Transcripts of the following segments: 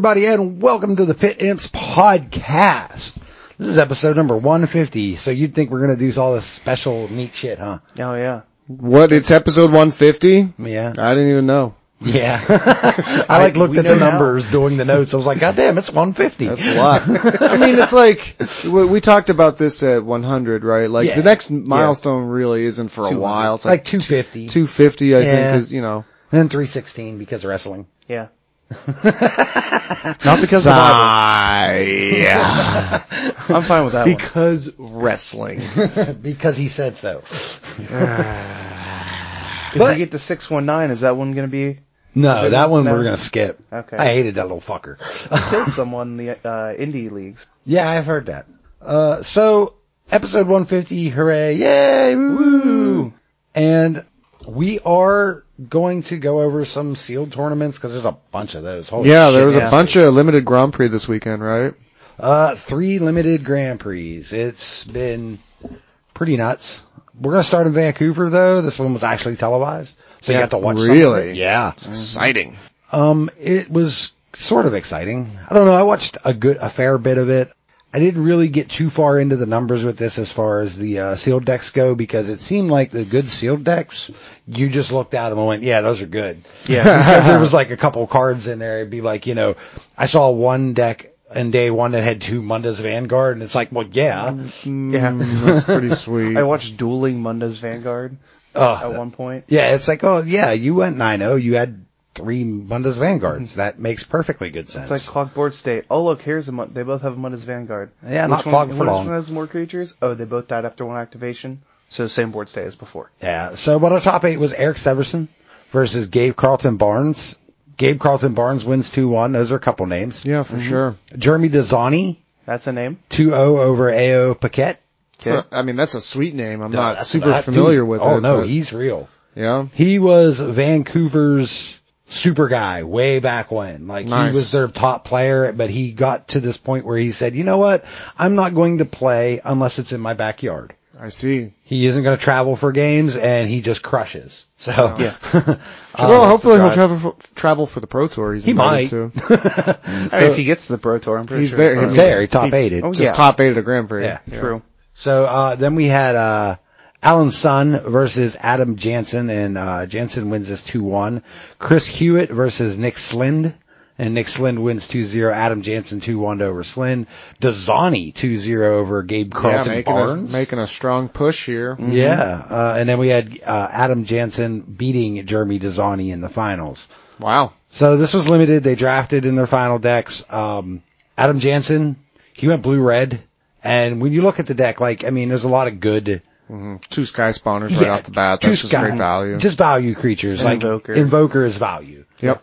everybody, and welcome to the Pit Imps podcast. This is episode number 150, so you'd think we're going to do all this special neat shit, huh? Oh, yeah. What, it's episode 150? Yeah. I didn't even know. Yeah. I looked at the numbers doing the notes. I was like, God damn, it's 150. That's a lot. I mean, it's like, we talked about this at 100, right? Like, the next milestone really isn't for a while. It's like 250. 250, I think, is, And then 316 because of wrestling. Yeah. Not because of the Bible. Yeah. I'm fine with that because wrestling. Because he said so. If we get to 619, is that one going to be? No, that one we're going to skip. Okay. I hated that little fucker. He killed someone in the indie leagues. Yeah, I've heard that. So, episode 150, hooray, yay, woo! And we are going to go over some sealed tournaments, because there's a bunch of those. Holy shit, there was a bunch of limited Grand Prix this weekend, right? 3 limited Grand Prix. It's been pretty nuts. We're going to start in Vancouver, though. This one was actually televised, so you got to watch some of it. Yeah. It's exciting. It was sort of exciting. I don't know. I watched a fair bit of it. I didn't really get too far into the numbers with this as far as the sealed decks go, because it seemed like the good sealed decks, you just looked at them and went, yeah, those are good. Yeah. Because there was like a couple cards in there. It'd be like, I saw one deck in day one that had 2 Munda's Vanguard, and it's like, well, yeah. That's pretty sweet. I watched Dueling Munda's Vanguard at one point. Yeah, it's like, oh, yeah, you went 9-0. You had 3 Munda's Vanguards. That makes perfectly good sense. It's like Clockboard State. Oh, look, here's they both have Munda's Vanguard. Yeah, not clogged for long. Which one has more creatures? Oh, they both died after one activation. So same board state as before. Yeah, so our top 8 was Eric Severson versus Gabe Carlton Barnes. Gabe Carlton Barnes wins 2-1. Those are a couple names. Yeah, for sure. Jeremy Dazani. That's a name. 2-0 over Ao Paquette. So, that's a sweet name. I'm not super familiar with it. Oh, no, he's real. Yeah. He was Vancouver's super guy way back when. Like, nice. He was their top player, but he got to this point where he said, you know what? I'm not going to play unless it's in my backyard. I see. He isn't going to travel for games, and he just crushes. So, yeah. Well, hopefully he'll travel for the Pro Tour. He might. To. If he gets to the Pro Tour, I'm pretty he's sure. There. He's there. He top-8'd. Oh, just top-8 at Grand Prix. Yeah. True. So, then we had, Alan Sun versus Adam Jansen, and, Jansen wins this 2-1. Chris Hewitt versus Nick Slind, and Nick Slind wins 2-0. Adam Jansen 2-1 over Slind. Dazani 2-0 over Gabe Carlton Barnes. Making a strong push here. Mm-hmm. Yeah. And then we had, Adam Jansen beating Jeremy Dazani in the finals. Wow. So this was limited. They drafted in their final decks. Adam Jansen, he went blue-red. And when you look at the deck, there's a lot of good... Mm-hmm. 2 Sky Spawners right off the bat. That's just great value. Just value creatures. And Invoker. Invoker is value. Yep.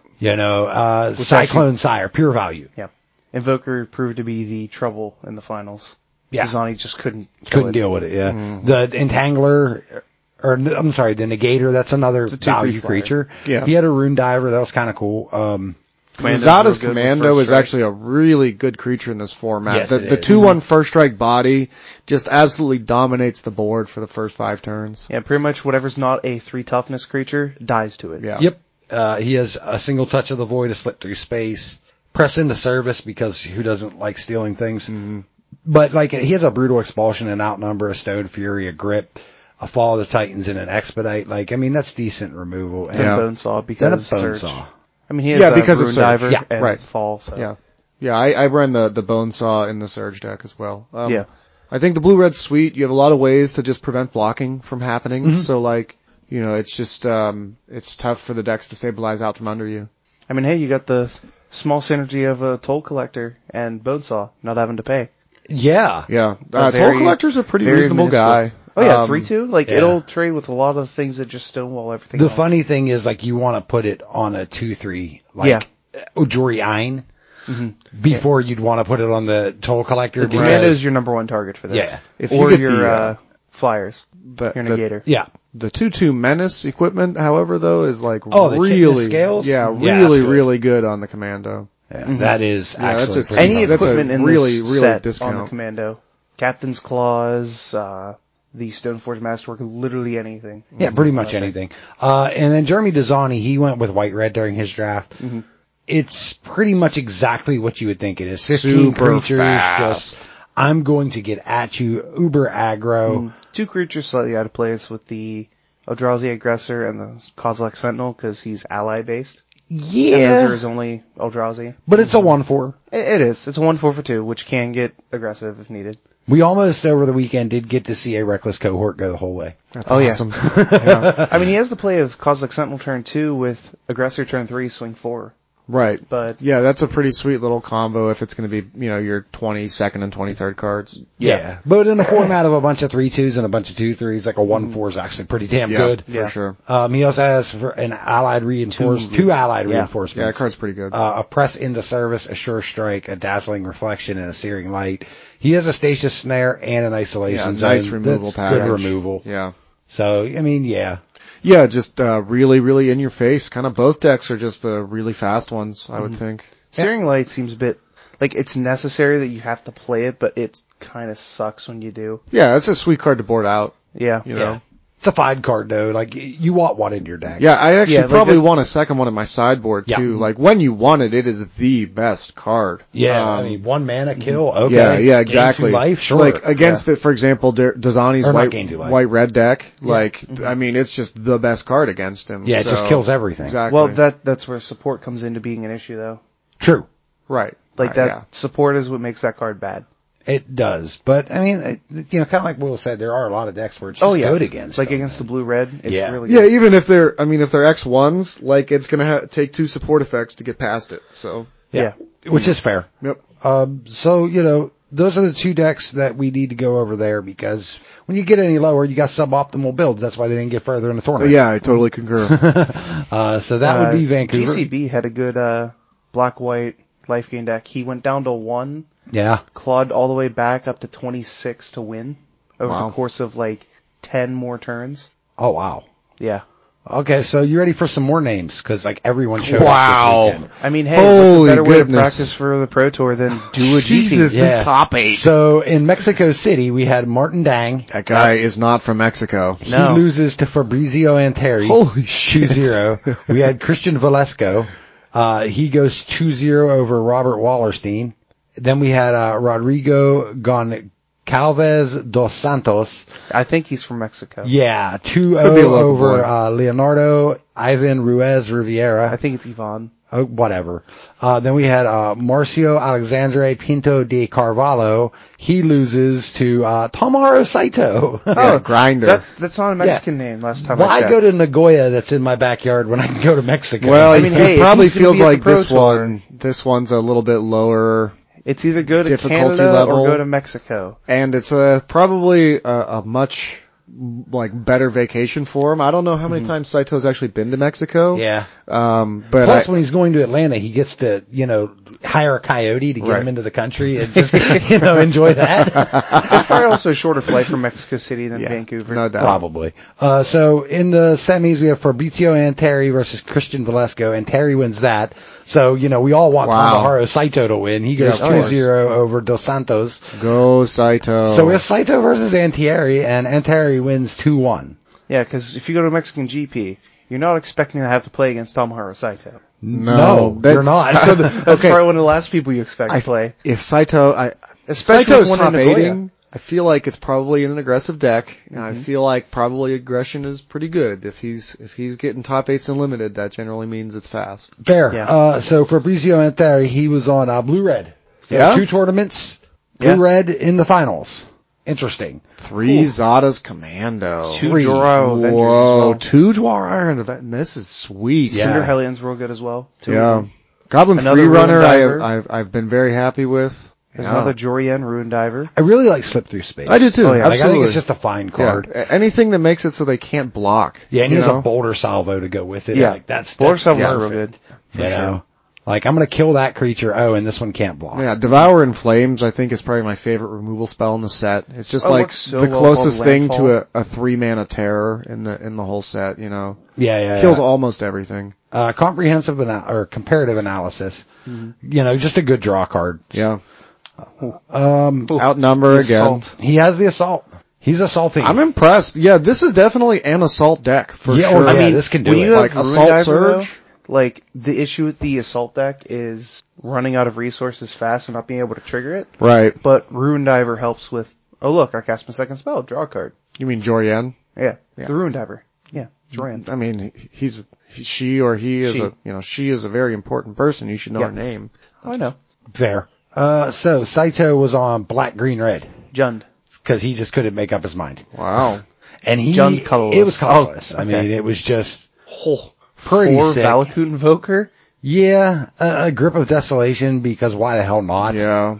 Cyclone Sire, pure value. Yep. Invoker proved to be the trouble in the finals. Yeah. Dazani just couldn't deal with it, yeah. Mm-hmm. The Entangler, the Negator, that's another value creature. Yeah. He had a Rune Diver, that was kind of cool. Zada's Commando is actually a really good creature in this format. Yes, the 2-1 first strike body just absolutely dominates the board for the first 5 turns. Yeah, pretty much whatever's not a 3 toughness creature dies to it. Yeah. Yep. He has a single touch of the void to slip through space, press into service because who doesn't like stealing things? Mm-hmm. But he has a brutal expulsion, an outnumber, a stone fury, a grip, a fall of the Titans, and an expedite. That's decent removal. Then Bonesaw because Surge. He has because of Rune Surge. Diver and Fall. So. Yeah. I ran the Bonesaw in the Surge deck as well. Yeah. I think the blue-red suite, you have a lot of ways to just prevent blocking from happening. Mm-hmm. So it's just, it's tough for the decks to stabilize out from under you. Hey, you got the small synergy of a Toll Collector and Bonesaw not having to pay. Yeah. Yeah. Toll Collector's a pretty reasonable guy. Oh yeah, 3-2? It'll trade with a lot of things that just stonewall everything else. Funny thing is, you want to put it on a 2-3, Ujuri Ein, before you'd want to put it on the Toll Collector. The Commando is your number 1 target for this. Yeah. Or your Flyers. Your Negator. Yeah. The 2-2 Menace equipment, however, though, is the scales? Really good on the Commando. Yeah, that is actually any equipment in really set discount on the Commando. Captain's Claws, the Stoneforge Masterwork, literally anything. Yeah, pretty much anything. And then Jeremy Dazani, he went with white-red during his draft. Mm-hmm. it's pretty much exactly what you would think it is. 15 Super creatures, fast. just, I'm going to get at you, uber aggro. 2 creatures slightly out of place with the Eldrazi Aggressor and the Kozilek Sentinel because he's ally based. And Azure is only Eldrazi. But it's a 1/4. It is. It's a 1/4 for 2, which can get aggressive if needed. We almost over the weekend did get to see a Reckless Cohort go the whole way. That's Oh, yeah. awesome. Yeah. I mean, he has the play of Kozilek Sentinel turn 2 with Aggressor turn 3, swing 4. Right. But Yeah, that's a pretty sweet little combo if it's going to be, your 22nd and 23rd cards. Yeah. But in the format of a bunch of 3/2s and a bunch of 2/3s, like a 1/4 is actually pretty damn good. For sure. He also has an allied reinforced, 2 allied reinforcements. Yeah, that card's pretty good. A press into service, a sure strike, a dazzling reflection, and a searing light. He has a stasis snare and an isolation zone. Nice removal That's package. good removal. Yeah. So, I mean, yeah. Yeah, just really, really in your face. Kind of both decks are just the really fast ones, I would think. Searing Light seems a bit like it's necessary that you have to play it, but it kind of sucks when you do. Yeah, it's a sweet card to board out. Yeah. You know? It's a fine card though. Like, you want one in your deck. Yeah, I actually Yeah, like probably want a second one in my sideboard Yeah. too. Like when you want it, it is the best card. Yeah, I mean, 1 mana kill, okay. Yeah, Gain exactly. 2 life, sure. Like against for example, Dazani's Or not gain 2 life. white red deck. Like, I mean, it's just the best card against him. Yeah, it just so- kills everything. Exactly. Well, that's where support comes into being an issue, though. True. right. Like Yeah. support is what makes that card bad. It does. But, I mean, kind of like Will said, there are a lot of decks where it's just good against Like them. against the blue-red, it's Yeah. really Yeah, good. even if they're X1s, like it's gonna take 2 support effects to get past it. So. Yeah. Which is fair. Yep. So, those are the 2 decks that we need to go over there because when you get any lower, you got suboptimal builds. That's why they didn't get further in the tournament. Yeah, I totally concur. So that would be Vancouver. GCB had a good, black-white life gain deck. He went down to 1, Yeah. clawed all the way back up to 26 to win over Wow. the course of 10 more turns. Oh, wow. Yeah. Okay, so you ready for some more names? Cause everyone showed Wow. up this weekend. I mean, hey, what's a Holy better way to goodness. practice for the Pro Tour than do a GP? Jesus, Yeah. this top 8. So in Mexico City, we had Martin Dang. That guy is not from Mexico. He No. loses to Fabrizio Anteri. Holy shit. 2-0. We had Christian Velasco. He goes 2-0 over Robert Wallerstein. Then we had, Rodrigo Goncalves dos Santos. I think he's from Mexico. Yeah, 2-0 Could be a local over, boy. Leonardo Ivan Ruiz Riviera. I think it's Ivan. Whatever. Then we had, Marcio Alexandre Pinto de Carvalho. He loses to, Tomohiro Saito. Oh, grinder. That's not a Mexican name last time I Why checked. go to Nagoya that's in my backyard when I can go to Mexico? Well, I I mean, mean, hey, it if probably he's gonna feels be at the like Pro this Tour- this one's a little bit lower, It's either go to difficulty Canada level. or go to Mexico. and it's probably a much better vacation for him. I don't know how many times Saito's actually been to Mexico. Yeah. But Plus, when he's going to Atlanta, he gets to, hire a coyote to get Right. him into the country and just, enjoy that. It's probably also a shorter flight from Mexico City than Vancouver. no doubt. Probably. So in the semis, we have Fabrizio Anteri versus Christian Velasco, and Terry wins that. So, we all want Wow. Tomohiro Saito to win. He goes Yeah, of course. 2-0 over Dos Santos. Go Saito. So we have Saito versus Antieri, and Antieri wins 2-1. Yeah, because if you go to a Mexican GP, you're not expecting to have to play against Tomohiro Saito. No, you're not. So That's okay, probably one of the last people you expect to play. if Saito, Especially Saito's with one top in Nagoya. eighting, I feel like it's probably in an aggressive deck. And I feel like probably aggression is pretty good. If he's getting top 8s and limited, that generally means it's fast. Fair. Yeah. So Fabrizio Anteri, he was on Blue-Red. So Yeah? 2 tournaments, Yeah. Blue-Red in the finals. Interesting. 3 Zada's Commando. 2 Joro Avengers as Whoa, well. 2 Dwar and this is sweet. Yeah. Cinder Hellions real good as well. Two of Yeah. them. Goblin Another Free Runner, Ruin Diver. I've been very happy with. There's Yeah. another Jorian Ruin Diver. I really like Slip Through Space. I do too. Oh, yeah. Like, I think absolutely. it's just a fine card. Yeah. Anything that makes it so they can't block. Yeah, and he you has know? a boulder salvo to go with it. Yeah. Like, that's Boulder Salvo yeah. is real good. you know. Like, I'm gonna kill that creature, and this one can't block. Yeah, Devour in Flames I think is probably my favorite removal spell in the set. It's just Oh, it like works so the well closest called thing Landfall. to a 3-mana terror in the whole set, Yeah. Kills almost everything. Comprehensive or comparative analysis. Just a good draw card. Yeah. Ooh. Outnumber The again. assault. He has the assault. He's assaulting. I'm impressed. Yeah, this is definitely an assault deck for Yeah, sure. oh, yeah, this can do when it. you have Like Ruin Assault Diver, Surge. though, like, the issue with the assault deck is running out of resources fast and not being able to trigger it. Right. But Ruin Diver helps with, oh look, I cast my second spell, draw a card. You mean Jorian? Yeah. The Ruin Diver. Yeah, Jorian. I mean, she is a very important person. You should know her name. Oh, I know. Fair. So Saito was on black, green, red. Jund. Cause he just couldn't make up his mind. Wow. And Jund colorless. It was colorless. Oh, okay. I mean, it was just Pretty pretty sick. Valakut Invoker? Yeah, a Grip of Desolation, because why the hell not? Yeah.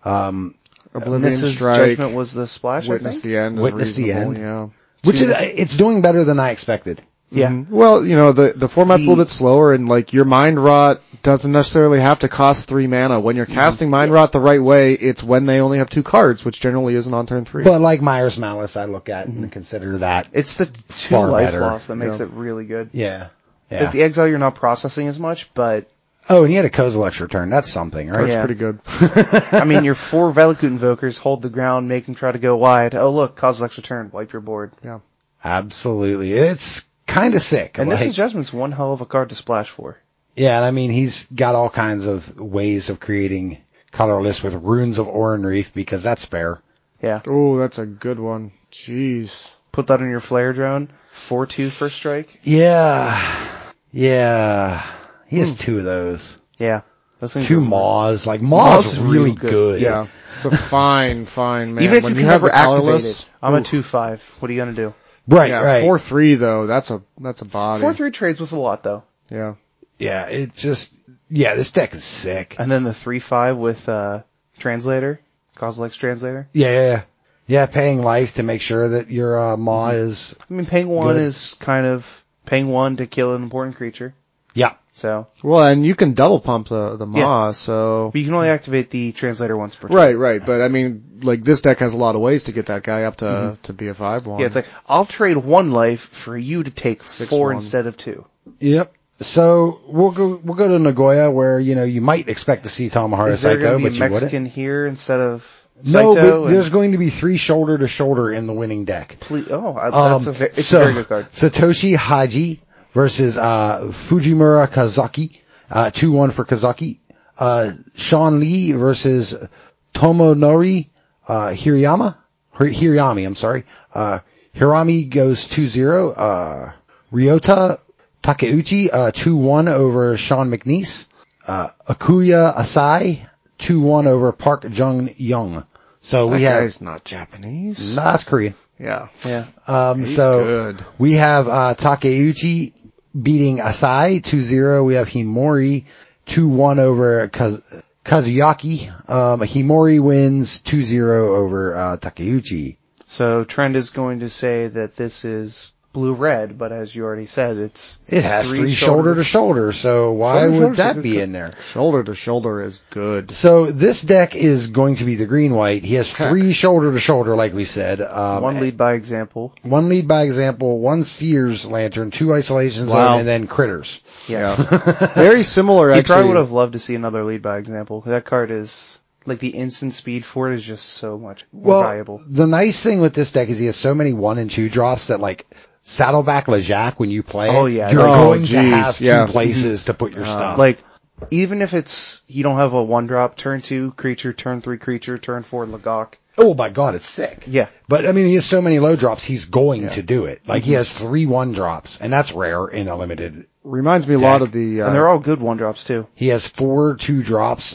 Oblivion Mrs. Strike. Judgment was the splash, Witness I think? the End. Is Witness the reasonable, End. Yeah. Which is, it's doing better than I expected. Yeah. Mm-hmm. Well, the format's a little bit slower, and like your Mind Rot doesn't necessarily have to cost 3 mana. When you're casting Mind Rot the right way, it's when they only have 2 cards, which generally isn't on turn 3. But like Myers Malice, I look at and consider that. It's the 2 far life better. loss that makes it really good. Yeah. With the Exile, you're not processing as much, but Oh, and he had a Kozilek's return. That's something, right? That's yeah. pretty good. I mean, your 4 Valakut Invokers hold the ground, make them try to go wide. Oh look, Kozilek's return, wipe your board. Yeah. Absolutely. It's kind of sick. And like, Mrs. Judgment's one hell of a card to splash for. Yeah, and I mean, he's got all kinds of ways of creating colorless with Runes of Oran-Reef, because that's fair. Yeah. Oh, that's a good one. Jeez. Put that on your Flare Drone. 4/2 first strike. Yeah. Yeah. He has 2 of those. Yeah. Those things 2 are- Maws. Like, Maws Maws is really real good. good. Yeah. It's a fine man. Even if when you you can have never the activate colorless, it. I'm a 2/5. What are you gonna do? Right, yeah, right. 4/3 though. That's a body. 4/3 trades with a lot though. Yeah. Yeah, it just, yeah, this deck is sick. And then the 3/5 with, Translator. Kozilek's Translator. Yeah. Yeah, paying life to make sure that your, Maw is, I mean, paying 1 Good. is kind of paying 1 to kill an important creature. yeah. So, Well, and you can double pump the Maw, so. but you can only activate the Translator once per turn. Right. But I mean, like this deck has a lot of ways to get that guy up to be a 5/1. Yeah, it's like, I'll trade 1 life for you to take 4 6/1. instead of 2. Yep. So we'll go to Nagoya, where you might expect to see Tamahara Is there Saito, going to but be you a wouldn't. Mexican here instead of No, Saito? but there's going to be 3 shoulder to shoulder in the winning deck. that's it's a very good card. Satoshi Haji versus Fujimura Kazaki, 2-1 for Kazaki. Sean Lee versus Tomonori Hirayami, I'm sorry. Hirami goes 2-0. Ryota Takeuchi, 2-1 over Sean McNeese. Akuya Asai, 2-1 over Park Jung Young. So that we have, guy's not Japanese. nah, that's Korean. Yeah. Yeah. He's So good. we have, Takeuchi beating Asai 2-0. We have Himori 2-1 over Kazuyaki. Himori wins 2-0 over, Takeuchi. So Trend is going to say that this is blue-red, but as you already said, It has 3 shoulder to shoulder, so why Shoulder to would shoulder's a that good be card. in there? Shoulder to shoulder is good. So this deck is going to be the green-white. He has 3 shoulder to shoulder, like we said. 1 lead by example. 1 lead by example, 1 Seer's Lantern, 2 Isolation Zone, Wow. and then Critters. Yeah. Very similar, He actually. probably would have loved to see another lead by example. That card is, like, the instant speed for it is just so much more valuable. The nice thing with this deck is he has so many 1 and 2 drops that, like, Saddleback LeJacque, when you play Oh, it, yeah. you're Oh, going to geez, have 2 yeah. places to put your stuff. Like, even if you don't have a 1-drop, turn 2 creature, turn 3 creature, turn 4 Lagok. oh my god, it's sick. Yeah. But, I mean, he has so many low drops, he's going to do it. Like, he has 3 1-drops, and that's rare in a limited. Reminds me a lot of the, And they're all good 1-drops too. He has 4 2-drops,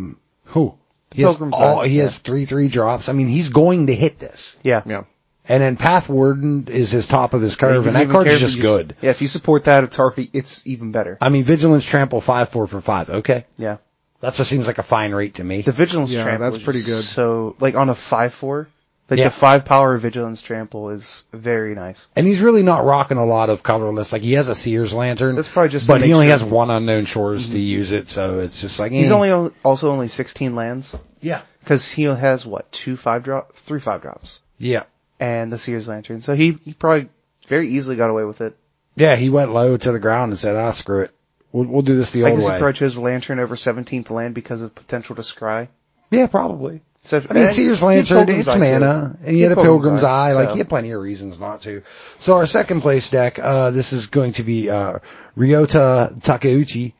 He has Pilgrim's Eye, he has 3 3-drops. I mean, he's going to hit this. Yeah. yeah. And then Path Warden is his top of his You curve, can and that even card's care if just you- good. Yeah, if you support that, it's even better. I mean, Vigilance Trample 5/4 for 5. Okay. Yeah. That just seems like a fine rate to me. The Vigilance Yeah, Trample that's is pretty just good. So, like, on a 5/4, like, Yeah. the 5 power Vigilance Trample is very nice. And he's really not rocking a lot of colorless. Like, he has a Seer's Lantern. That's probably just to but he make only sure- has 1 Unknown Shores to use it, so it's just like, He's eh. also only 16 lands. Yeah. Cause he has, 3 5-drops. Yeah. And the Seer's Lantern. So he probably very easily got away with it. Yeah, he went low to the ground and said, screw it. We'll do this the I old guess he way. probably chose Lantern over 17th land because of potential to scry. Yeah, probably. So, I mean, Seer's Lantern, it's mana, and you had a Pilgrim's Eye, like, so. you had plenty of reasons not to. So our second place deck, this is going to be, Ryota Takeuchi.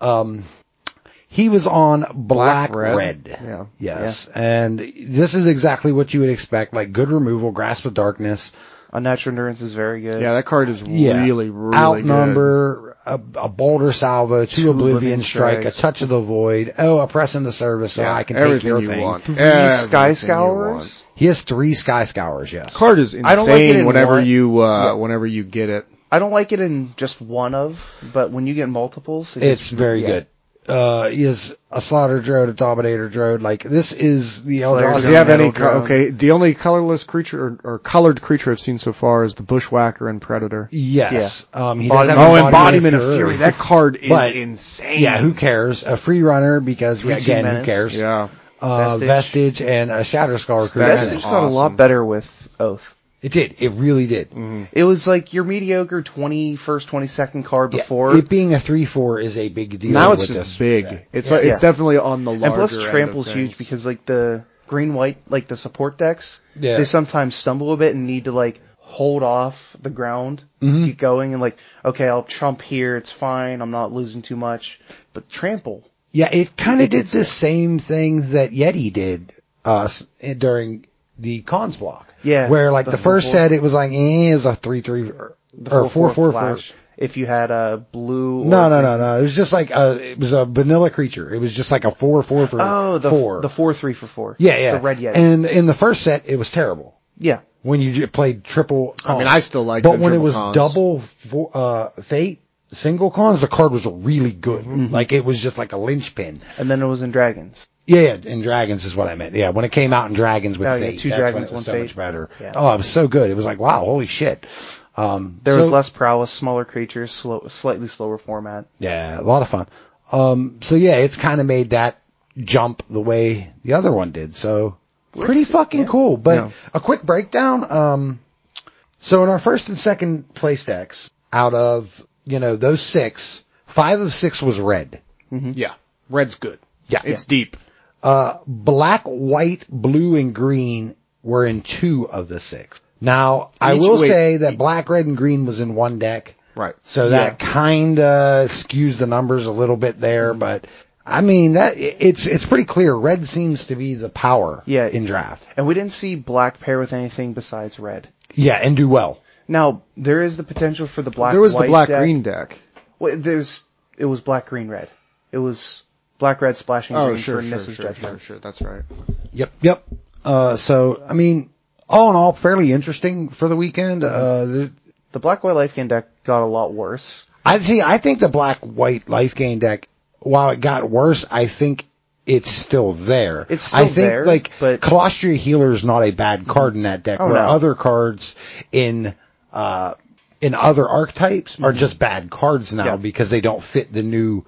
He was on black red. Yeah. Yes. Yeah. And this is exactly what you would expect, like good removal, Grasp of Darkness. Unnatural Endurance is very good. Yeah, that card is really Outnumber, good. A Boulder Salvo, two Oblivion Strike, a Touch of the Void, a Press into Service, so I can take your thing. Want. 3 Sky Scours? He has 3 Sky Scours, yes. Card is insane. I don't like it in whenever you get it. I don't like it in just one of, but when you get multiples, it's very good. He has a Slaughter Drode, a Dominator Drode. Like, this is the Eldrazi. Does he have any, the only colorless creature or colored creature I've seen so far is the Bushwhacker and Predator. Yes. Yeah. He does have Embodiment of Fury. That card is insane. Yeah, who cares? A free runner because, again, who cares? Yeah. Vestige and a Shatterskull. Vestige got a lot better with Oath. It did. It really did. Mm-hmm. It was like your mediocre 21st, 22nd card before. It being a 3/4 is a big deal. Now it's just big. Yeah. It's definitely on the larger and plus Trample's huge because like the green-white, like the support decks, they sometimes stumble a bit and need to like hold off the ground to keep going and like, okay, I'll chump here, it's fine, I'm not losing too much. But Trample. Yeah, it kind of did the same thing that Yeti did during the cons block. Yeah. Where like the first set it was like, it was a 3/3 or 4/4 flash. If you had a blue. No. It was just like it was a vanilla creature. It was just like a 4/4 for 4. The 4/3 for 4. Yeah. The red Yeti. And in the first set, it was terrible. Yeah. When you played triple cons. I mean, I still like but when it was cons. double Fate, single cons, the card was really good. Mm-hmm. Like it was just like a linchpin. And then it was in Dragons. Yeah, in Dragons is what I meant. Yeah, when it came out in Dragons with Fate, 2 Dragons, 1 so Fate. Much better. Yeah. Oh, it was so good. It was like, wow, holy shit. There was less prowess, smaller creatures, slightly slower format. Yeah, a lot of fun. So yeah, it's kind of made that jump the way the other one did. So pretty fucking cool. But a quick breakdown. So in our first and second place decks, out of, those 6, 5 of 6 was red. Mm-hmm. Yeah. Red's good. Yeah. It's deep. Black, white, blue, and green were in 2 of the 6. Now, I will say that black, red, and green was in 1 deck. Right. So that kinda skews the numbers a little bit there, but I mean, it's pretty clear. Red seems to be the power in draft. And we didn't see black pair with anything besides red. Yeah, and do well. Now, there is the potential for the black, there was white the black deck. Green deck. Well, it was black, green, red. It was black, red, splashing green for Nissa's Judgment. Sure, that's right. Yep. So, I mean, all in all, fairly interesting for the weekend. The black, white life gain deck got a lot worse. I think the black, white life gain deck, while it got worse, I think it's still there. It's still there. I think, but Colostria Healer is not a bad card in that deck, other cards in other archetypes are just bad cards now because they don't fit the new,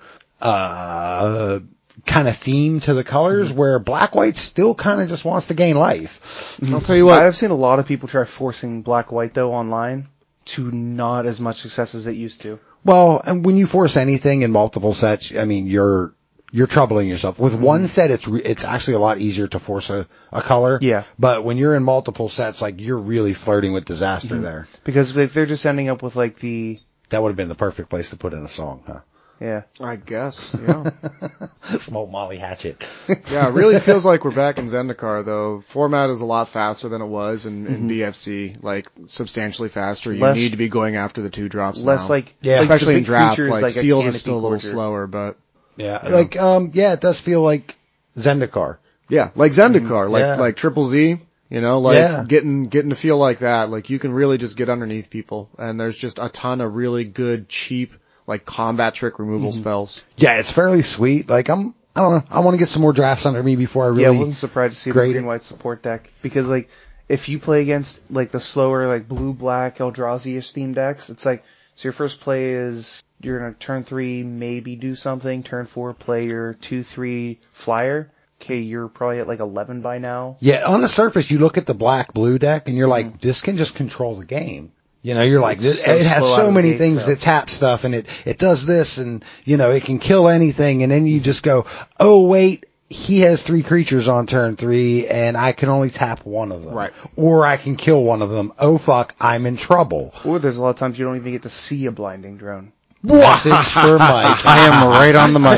kind of theme to the colors where black white still kind of just wants to gain life. I'll tell you what. I've seen a lot of people try forcing black white though online to not as much success as it used to. Well, and when you force anything in multiple sets, I mean, you're troubling yourself. With one set, it's actually a lot easier to force a color. Yeah. But when you're in multiple sets, like, you're really flirting with disaster there. Because they're just ending up with like that would have been the perfect place to put in a song, huh? Yeah. I guess, yeah. Smoke Molly Hatchet. Yeah, it really feels like we're back in Zendikar, though. Format is a lot faster than it was in BFC, like, substantially faster. You need to be going after the 2-drops less now. Especially in draft, like Sealed is still a little slower, but... Yeah, it does feel like Zendikar. Yeah, like Zendikar, like Triple Z, getting to feel like that, like, you can really just get underneath people, and there's just a ton of really good, cheap, like combat trick removal spells. Yeah, it's fairly sweet. Like I don't know. I want to get some more drafts under me before I really. Yeah, I wasn't surprised to see the green white support deck because like if you play against like the slower like blue black Eldrazi-ish theme decks, it's like so your first play is you're gonna turn 3 maybe do something, turn 4 play your 2/3 flyer. Okay, you're probably at like 11 by now. Yeah, on the surface you look at the black blue deck and you're like, this can just control the game. You're like, it has so many things that tap stuff and it does this and, it can kill anything. And then you just go, oh wait, he has 3 creatures on turn 3, and I can only tap one of them. Right. Or I can kill one of them. Oh fuck, I'm in trouble. Or there's a lot of times you don't even get to see a blinding drone. Message for Mike. I am right on the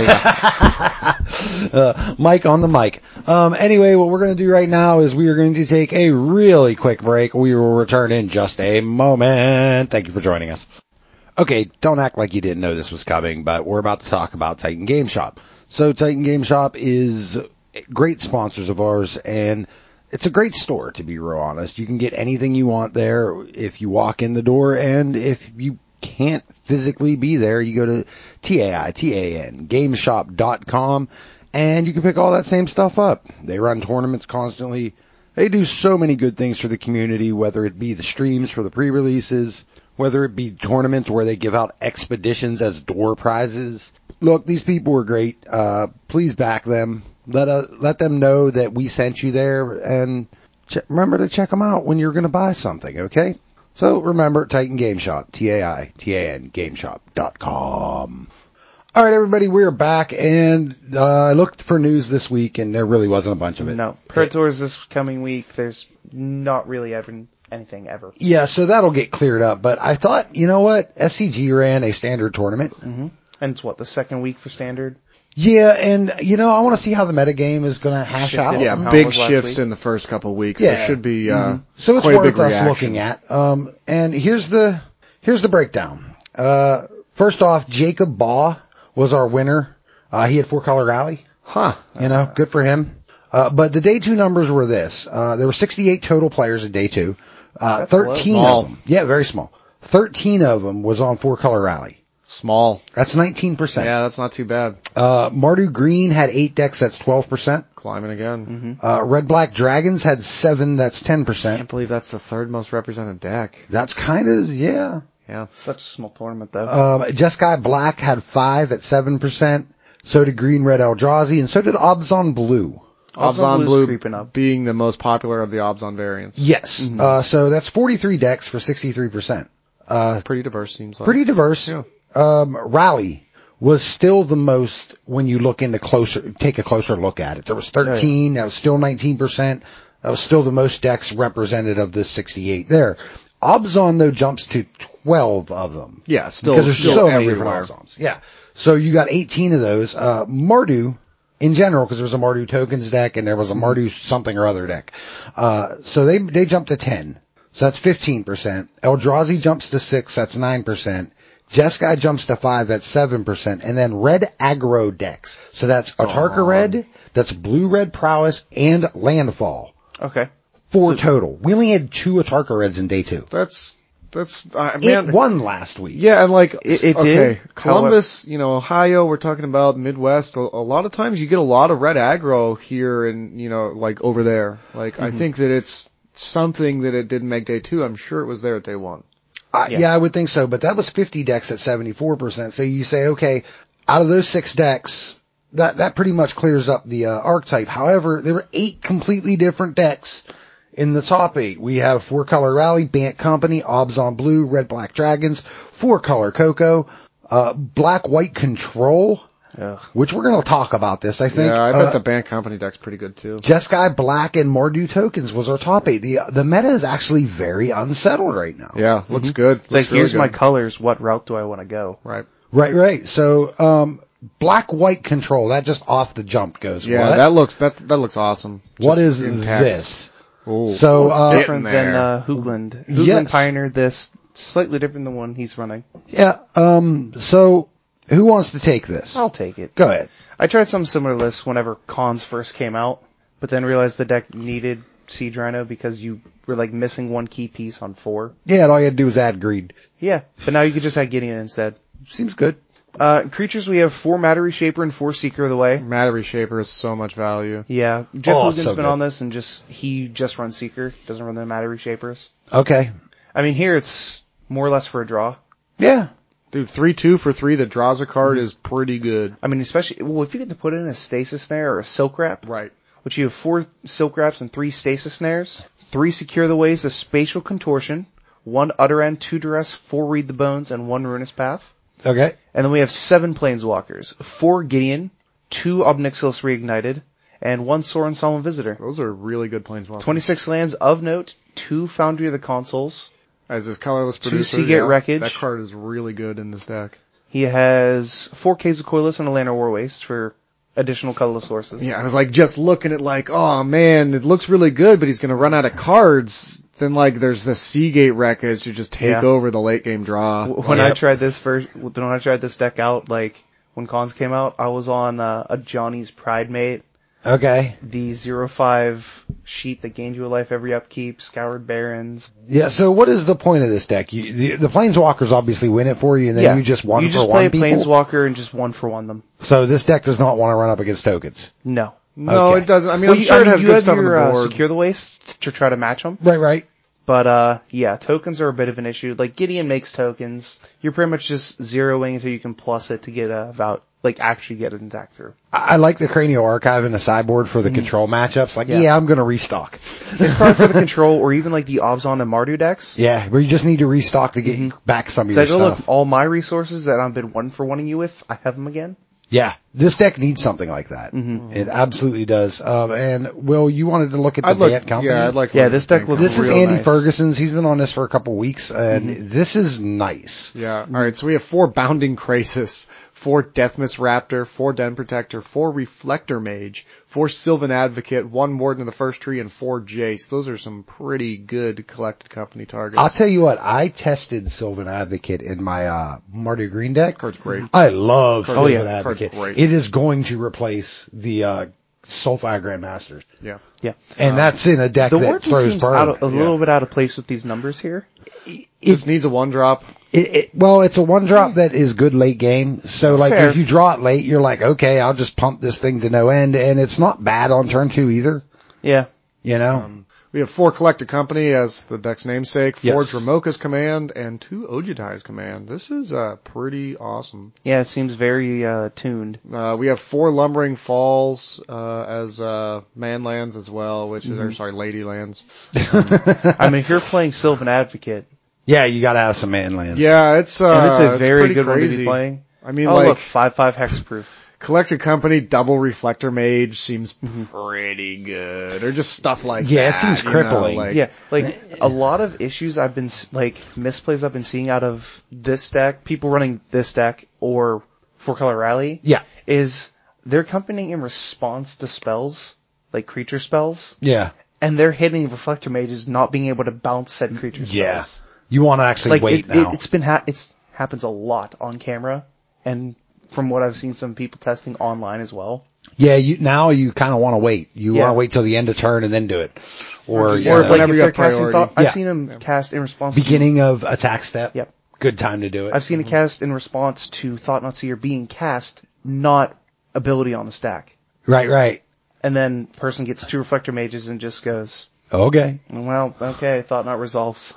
mic. Mike on the mic. Anyway, what we're going to do right now is we are going to take a really quick break. We will return in just a moment. Thank you for joining us. Okay, don't act like you didn't know this was coming, but we're about to talk about Titan Game Shop. So Titan Game Shop is great sponsors of ours, and it's a great store, to be real honest. You can get anything you want there if you walk in the door, and if you can't physically be there, you go to TAITAN, and you can pick all that same stuff up. They run tournaments constantly. They do so many good things for the community, whether it be the streams for the pre-releases, whether it be tournaments where they give out expeditions as door prizes. Look, these people are great. Please back them. Let them know that we sent you there, and remember to check them out when you're going to buy something, okay? So remember, Titan Game Shop, TAITAN, GameShop.com. All right, everybody, we're back, and I looked for news this week, and there really wasn't a bunch of it. No, Pro Tours this coming week. There's not really anything ever. Yeah, so that'll get cleared up. But I thought, you know what? SCG ran a standard tournament. Mm-hmm. And it's the second week for standard? Yeah, and I want to see how the metagame is going to hash out. Yeah, big shifts in the first couple of weeks. Yeah. There should be so it's quite worth a big us reaction. looking at. And here's the breakdown. First off, Jacob Baugh was our winner. He had 4-color rally. Huh. Good for him. But the day 2 numbers were this. There were 68 total players at day 2. 13 of them. Yeah, very small. 13 of them was on 4-color rally. Small. That's 19%. Yeah, that's not too bad. Mardu Green had 8 decks, that's 12%. Climbing again. Mm-hmm. Red Black Dragons had 7, that's 10%. I can't believe that's the 3rd most represented deck. That's kind of, yeah. Yeah. Such a small tournament, though. Jeskai Black had 5 at 7%. So did Green Red Eldrazi, and so did Obzon Blue. Obzon Blue creeping up, being the most popular of the Obzon variants. Yes. Mm-hmm. So that's 43 decks for 63%. Pretty diverse, seems like. Pretty diverse. Yeah. Rally was still the most when you take a closer look at it. There was 13, that was still 19%. That was still the most decks represented of the 68 there. Obzon, though, jumps to 12 of them. Yeah, still. Because there's so many everywhere. different Obzons. Yeah. So you got 18 of those. Mardu, in general, because there was a Mardu tokens deck and there was a Mardu something or other deck. So they jumped to 10. So that's 15%. Eldrazi jumps to 6, that's 9%. Jeskai jumps to 5, that's 7%. And then red aggro decks. So that's Atarka Red, that's Blue Red Prowess, and Landfall. Okay. 4 total. We only had 2 Atarka Reds in day 2. It won last week. Yeah, and it did. Columbus, Ohio, we're talking about Midwest. A lot of times you get a lot of red aggro here and, over there. I think that it's something that it didn't make day 2. I'm sure it was there at day 1. Yeah, I would think so, but that was 50 decks at 74%. So you say, okay, out of those 6 decks, that pretty much clears up the archetype. However, there were 8 completely different decks in the top 8. We have 4-color Rally, Bant Company, Obzon Blue, Red Black Dragons, 4-color Coco, Black White Control, which we're going to talk about this, I think. Yeah, I bet the Bant Company deck's pretty good too. Jeskai Black and Mardu Tokens was our top 8. The meta is actually very unsettled right now. Yeah, looks good. It's like, really here's my colors, what route do I want to go? Right. Right. So, Black White Control, that just off the jump goes. Yeah, what? that looks awesome. What is this? Ooh, so, it's different than Hoogland. Hoogland yes. pioneered this, slightly different than the one he's running. Yeah, so who wants to take this? I'll take it. Go ahead. I tried some similar lists whenever Cons first came out, but then realized the deck needed Siege Rhino because you were missing 1 key piece on 4. Yeah, and all you had to do was add greed. Yeah, but now you could just add Gideon instead. Seems good. Creatures, we have 4 Matter Reshaper and 4 Seeker of the Way. Matter Reshaper is so much value. Yeah, Jeff Hogan's so been good. on this and he just runs Seeker, doesn't run the Matter Reshapers. Okay. I mean, here it's more or less for a draw. Yeah. Dude, 3/2 for 3 that draws a card is pretty good. I mean, especially, if you get to put in a Stasis Snare or a Silk Wrap. Right. Which you have 4 Silk Wraps and 3 Stasis Snares, 3 Secure the Ways, a Spatial Contortion, 1 Utter End, 2 Duress, 4 Read the Bones, and 1 Ruinous Path. Okay. And then we have 7 Planeswalkers, 4 Gideon, 2 Obnixilis Reignited, and 1 Sorin Solemn Visitor. Those are really good planeswalkers. 26 lands of note, 2 Foundry of the Consoles. As his colorless producer, 2 Seagate Wreckage. That card is really good in this deck. He has 4 Caves of Coilless and a Land of War Waste for additional colorless sources. Yeah, I was like just looking at like, oh man, it looks really good, but he's gonna run out of cards. Then like there's the Seagate Wreckage to just take over the late game draw. When I tried this deck out, like when Cons came out, I was on a Johnny's Pride Mate. Okay. The 0/5 sheep that gained you a life every upkeep, Scoured Barrens. Yeah, so what is the point of this deck? The Planeswalkers obviously win it for you, and then you just one for one people? You just play Planeswalker and just 1-for-1 them. So this deck does not want to run up against tokens? No. No, it doesn't. I mean, I'm sure it has good stuff on the board. Secure the Waste to try to match them. Right. But, tokens are a bit of an issue. Like, Gideon makes tokens. You're pretty much just zeroing until you can plus it to get actually get an attack through. I like the Cranial Archive in the sideboard for the control matchups. Like, I'm gonna restock. It's probably for the control or even like the Obzon and Mardu decks. Yeah, where you just need to restock to get back some of your stuff. Look, all my resources that I've been 1-for-1ing you with, I have them again. Yeah, this deck needs something like that. Mm-hmm. It absolutely does. And Will, you wanted to look at the Vant Company? Yeah, I'd like. Yeah, this deck looks. This is Andy nice. Ferguson's. He's been on this for a couple weeks, and this is nice. Yeah. All right. So we have 4 Bounding Krasis, 4 Deathmist Raptor, 4 Den Protector, 4 Reflector Mage, 4 Sylvan Advocate, 1 Warden of the First Tree, and 4 Jace. Those are some pretty good Collected Company targets. I'll tell you what. I tested Sylvan Advocate in my Mardu Green deck. Card's great. I love Sylvan Advocate. Great. It is going to replace the Soulfire Grandmasters. Yeah. And that's in a deck that throws burn. A little bit out of place with these numbers here. It just needs a 1-drop. Well, it's a 1-drop that is good late game. So like if you draw it late, you're like, okay, I'll just pump this thing to no end, and it's not bad on turn 2 either. Yeah. You know? We have 4 Collected Company as the deck's namesake, 4 Yes. Dramoka's Command, and 2 Ojutai's Command. This is pretty awesome. Yeah, it seems very tuned. We have 4 Lumbering Falls as man lands as well, which is lady lands. I mean, if you're playing Sylvan Advocate, Yeah, you gotta have some man lands. Yeah, it's a very good crazy. one to be playing. I mean, look, 5/5 hexproof. Collected Company, double Reflector Mage seems pretty good. Or just stuff like that. Yeah, it seems crippling. A lot of issues I've been, misplays I've been seeing out of this deck, people running this deck, or 4-color Rally, is they're accompanying in response to spells, like creature spells. Yeah. And they're hitting Reflector Mages not being able to bounce said creature spells. Yeah. You want to actually wait now. It's happens a lot on camera, and from what I've seen some people testing online as well. Yeah, now you kind of want to wait. You want to wait till the end of turn and then do it. Or whenever you have priority. I've seen them cast in response beginning of attack step. Yep. Good time to do it. I've seen it cast in response to Thought-Knot Seer being cast, not ability on the stack. Right. And then person gets 2 Reflector Mages and just goes, okay. Well, okay, Thought-Knot resolves.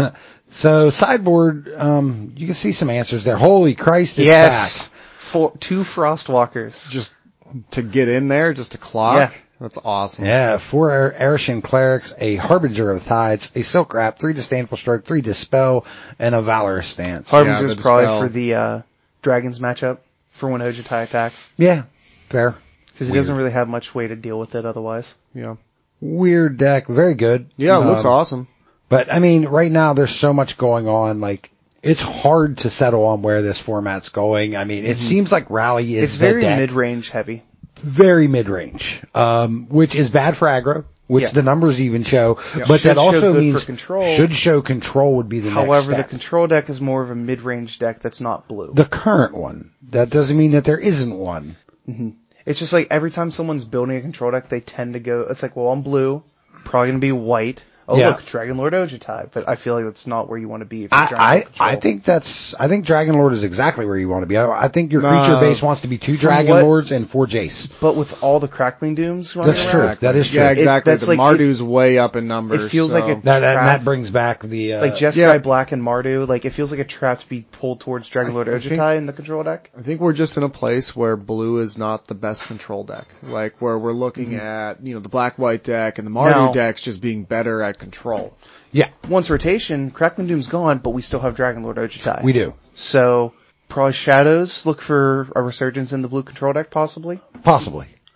So sideboard, you can see some answers there. Holy Christ, it's back. 2 Frostwalkers. Just to get in there, just to clock. Yeah. That's awesome. Yeah, 4 Arishan Clerics, a Harbinger of Tides, a Silk Wrap, 3 Disdainful Stroke, 3 Dispel, and a Valorous Stance. Harbinger's probably for the Dragons matchup for when Ojutai attacks. Yeah, fair. Because he doesn't really have much way to deal with it otherwise. Yeah. Weird deck, very good. Yeah, it looks awesome. But I mean, right now there's so much going on, like, it's hard to settle on where this format's going. I mean, it seems like Rally is very mid-range heavy. Very mid-range, which is bad for aggro, which the numbers even show. Yeah. But that also means should show control would be the next step. However, the control deck is more of a mid-range deck that's not blue. The current one. That doesn't mean that there isn't one. Mm-hmm. It's just like every time someone's building a control deck, they tend to go, it's like, well, I'm blue, probably going to be white. Oh, look, Dragon Lord Ojutai. But I feel like that's not where you want to be. If you're I think Dragon Lord is exactly where you want to be. I think your creature base wants to be 2 Dragon Lords and 4 Jace. But with all the Crackling Dooms running That's true. That is true. Yeah, exactly. The Mardu's way up in numbers. It feels like that brings back the, like Jeskai Black and Mardu, like it feels like a trap to be pulled towards Dragon Lord Ojutai in the control deck. I think we're just in a place where blue is not the best control deck. Like where we're looking at, the black-white deck and the Mardu decks just being better at control. Yeah. Once rotation, Crackling Doom's gone, but we still have Dragon Lord Ojutai. We do. So, probably Shadows, look for a resurgence in the blue control deck, possibly? Possibly.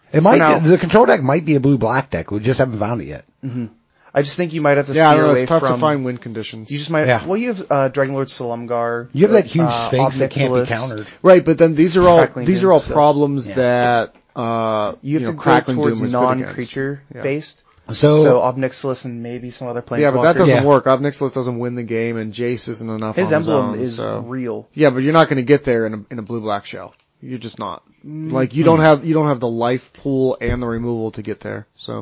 The control deck might be a blue-black deck. We just haven't found it yet. Mm-hmm. I just think you might have to steer away from... Yeah, it's tough to find win conditions. You just might... Yeah. Well, you have Dragonlord Silumgar. You have that huge Sphinx that can't be countered. Right, but then these are all problems that you have to go towards non-creature based. So Obnixilis and maybe some other planeswalkers. Yeah, but that doesn't work. Obnixilis doesn't win the game, and Jace isn't enough. His emblem zone, is real. Yeah, but you're not going to get there in a blue-black shell. You're just not. Like you don't have the life pool and the removal to get there. So.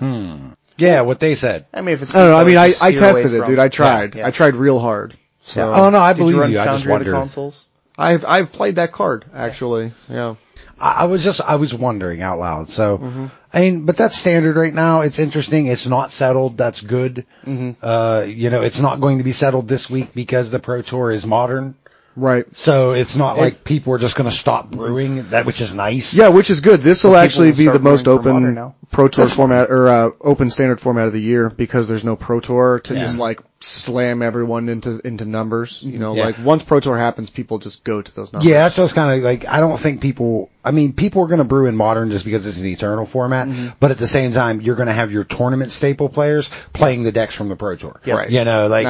Yeah, what they said. I mean, if it's I don't know. I mean, I tested it, dude. I tried. Yeah. I tried real hard. So. Yeah. Oh no, I believe you. I just wondered. Consoles? I've played that card actually. Yeah. I was wondering out loud. So, I mean, but that's standard right now. It's interesting. It's not settled. That's good. It's not going to be settled this week because the Pro Tour is modern. Right. So it's not like people are just going to stop brewing, which is nice. Yeah, which is good. This will actually be the most open Pro Tour format, or open standard format of the year, because there's no Pro Tour to just like slam everyone into numbers. You know, like once Pro Tour happens, people just go to those numbers. Yeah, that's just kind of like, I don't think people are going to brew in modern just because it's an eternal format, but at the same time, you're going to have your tournament staple players playing the decks from the Pro Tour. Yeah. Right. You know, like,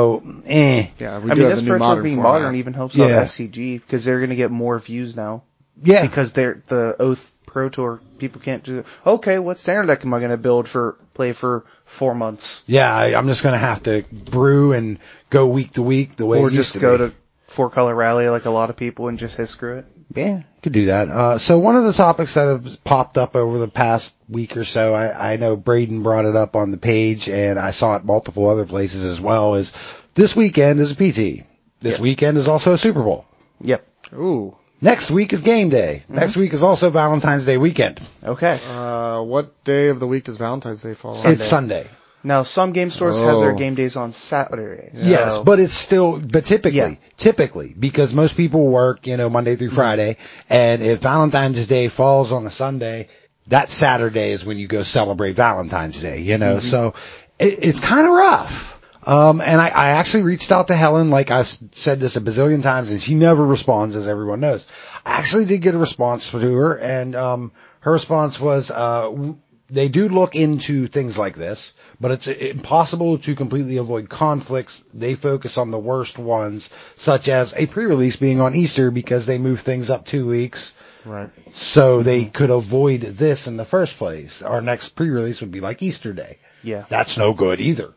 Yeah, this Pro Tour being modern even helps out SCG, because they're going to get more views now. Yeah. Because the Oath Pro Tour, people can't do, okay, what standard deck am I going to build play for 4 months? Yeah, I'm just going to have to brew and go week to week the way it used to be. Or just go to 4-color rally like a lot of people and just hit screw it. Yeah, could do that. So one of the topics that have popped up over the past week or so, I know Braden brought it up on the page, and I saw it multiple other places as well, is this weekend is a PT. This weekend is also a Super Bowl. Yep. Ooh. Next week is game day. Next week is also Valentine's Day weekend. Okay. What day of the week does Valentine's Day fall on? It's Sunday. Now, some game stores have their game days on Saturday. Yes, but it's still, typically, because most people work, Monday through Friday, and if Valentine's Day falls on a Sunday, that Saturday is when you go celebrate Valentine's Day, so it's kind of rough. And I actually reached out to Helen, like I've said this a bazillion times, and she never responds, as everyone knows. I actually did get a response to her, and her response was, they do look into things like this, but it's impossible to completely avoid conflicts. They focus on the worst ones, such as a pre-release being on Easter because they move things up 2 weeks. Right. So they could avoid this in the first place. Our next pre-release would be like Easter Day. Yeah. That's no good either.